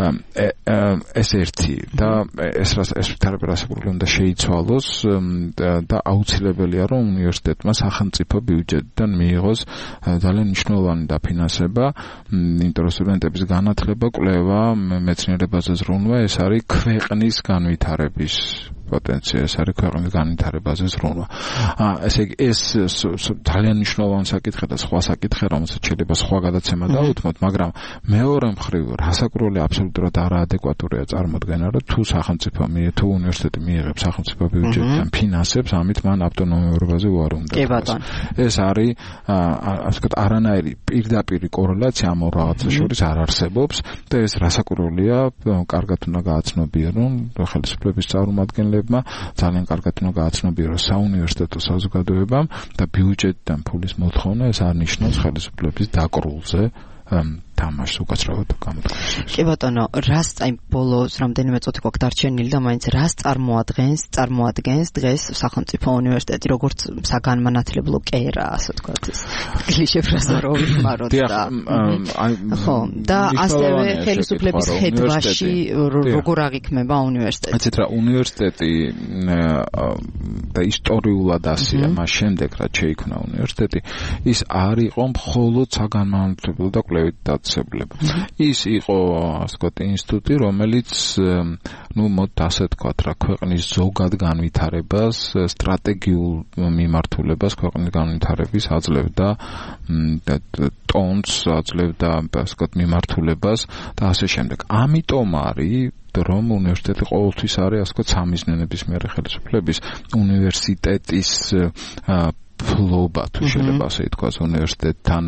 ეს ერთი და ეს ეს ვითარებასებული უნდა შეიცვალოს და აუცილებელია რომ უნივერსიტეტმა სახელმწიფო ბიუჯეტიდან მიიღოს ძალიან მნიშვნელოვანი დაფინანსება, იმიტომ რომ სტუდენტების განათლება, კვლევა, მეცნიერებაზე ზრუნვა ეს არის ქვეყნის განვითარების პოტენცია, ეს არის ქვეყნის განვითარებაზე ზრუნვა. ესე იგი ეს ძალიან მნიშვნელოვანი საკითხია და სხვა საკითხია, რომელსაც შეიძლება სხვა გადაცემა დავუთმოთ, მაგრამ მეორე მხრივ რასაკურველი აბსოლუტურად არაადეკვატურია წარმოდგენა, რომ თუ სახელმწიფო მიიღებს, თუ უნივერსიტეტი მიიღებს სახელმწიფო ბიუჯეტიდან ფინანსებს, ამით მან ავტონომიურობაზე უარი უნდა ეთქვას. ეს არის ასე ვთქვათ, არანაირი პირდაპირი კორელაცია ამ ორ რაღაცას შორის არ არსებობს და ეს რასაკურველია, კარგად უნდა გააცნობიერონ ხელისუფლების წარმომადგენლები ძალიან კარგად უნდა გააცნობიეროს საუნივერსიტეტო საზოგადოებამ და ბიუჯეტიდან ფულის მოთხოვნა ეს არ ნიშნავს ხელისუფლების დაკრულზე თამაშს უკაცრავად გამოდგენას. კი ბატონო, რას აი ბოლოს რამდენიმე წუთი გვაქვს დარჩენილი და მაინც რას წარმოადგენს, წარმოადგენს დღეს სახელმწიფო უნივერსიტეტი როგორც საგანმანათლებლო კერა, ასე ვთქვათ, ეს კლიშე ფრაზა რო ვიხმაროთ და ხო, და ასევე ხელისუფლების ხედვაში როგორ აღიქმება უნივერსიტეტი. იცით რა, უნივერსიტეტი და ისტორიულად ასია, მას შემდეგ რაც შეიქმნა უნივერსიტეტი, ის არ იყო მხოლოდ საგანმანათლებლო და კვლევით ის იყო, ასე ვთქვათ, ინსტიტუტი, რომელიც, ну, მოდ ასე ვთქვათ, რა, ქვეყნის ზოგად განვითარებას, სტრატეგიულ მიმართულებას, ქვეყნის განვითარების აძლევდა ტონს, აძლევდა, ასე ვთქვათ, მიმართულებას და ასე შემდეგ. ამიტომ არის რომ უნივერსიტეტი ყოველთვის არის, ასე ვთქვათ, სამიზნენების მიერ ხელისუფლების უნივერსიტეტის ფლობა, თუ შეიძლება ასე ითქვას, უნივერსიტეტთან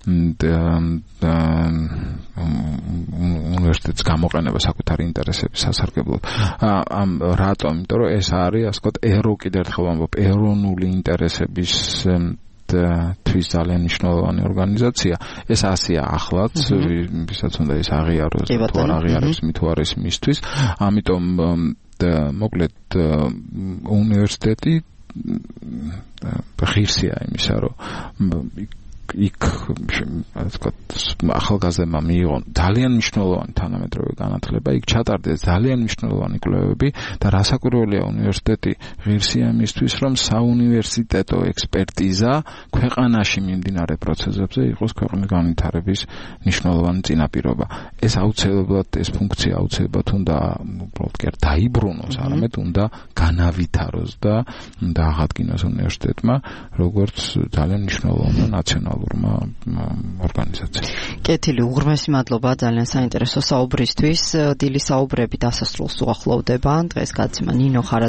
უნივერსიტეტის გამოყენება საკუთარი ინტერესების სასარგებლოდ. ამ რატომ? იმიტომ რომ ეს არის, ასე ვთქვათ, ერო კიდევ ერთხელ ვამბობ, ეროვნული ინტერესების თვის ძალიან მნიშვნელოვანი ორგანიზაცია. ეს ასია ახლაც, ვისაც უნდა ის აღიაროს, თუ არ აღიარებს, მით თუ არ ეს მისთვის. ამიტომ მოკლედ უნივერსიტეტი ღირსია იმისა, რომ იქ ასე ვთქვათ, ახალგაზრდებმა მიიღო ძალიან მნიშვნელოვანი თანამედროვე განათლება, იქ ჩატარდეს ძალიან მნიშვნელოვანი კვლევები და რასაკვირველია უნივერსიტეტი ღირსია იმისთვის, რომ საუნივერსიტეტო ექსპერტიზა ქვეყანაში მიმდინარე პროცესებზე იყოს ქვეყნის განვითარების მნიშვნელოვანი წინაპირობა. ეს აუცილებლად, ეს ფუნქცია აუცილებლად უნდა უბრალოდ კი არ დაიბრუნოს, არამედ უნდა განავითაროს და უნდა აღადგინოს უნივერსიტეტმა როგორც ძალიან მნიშვნელოვანი ნაციონალური ორგანიზაცია. კეთილი, უღრმესი მადლობა ძალიან საინტერესო საუბრისთვის. დილის საუბრები დასასრულს უახლოვდება. დღეს გადაცემა ნინო ხარა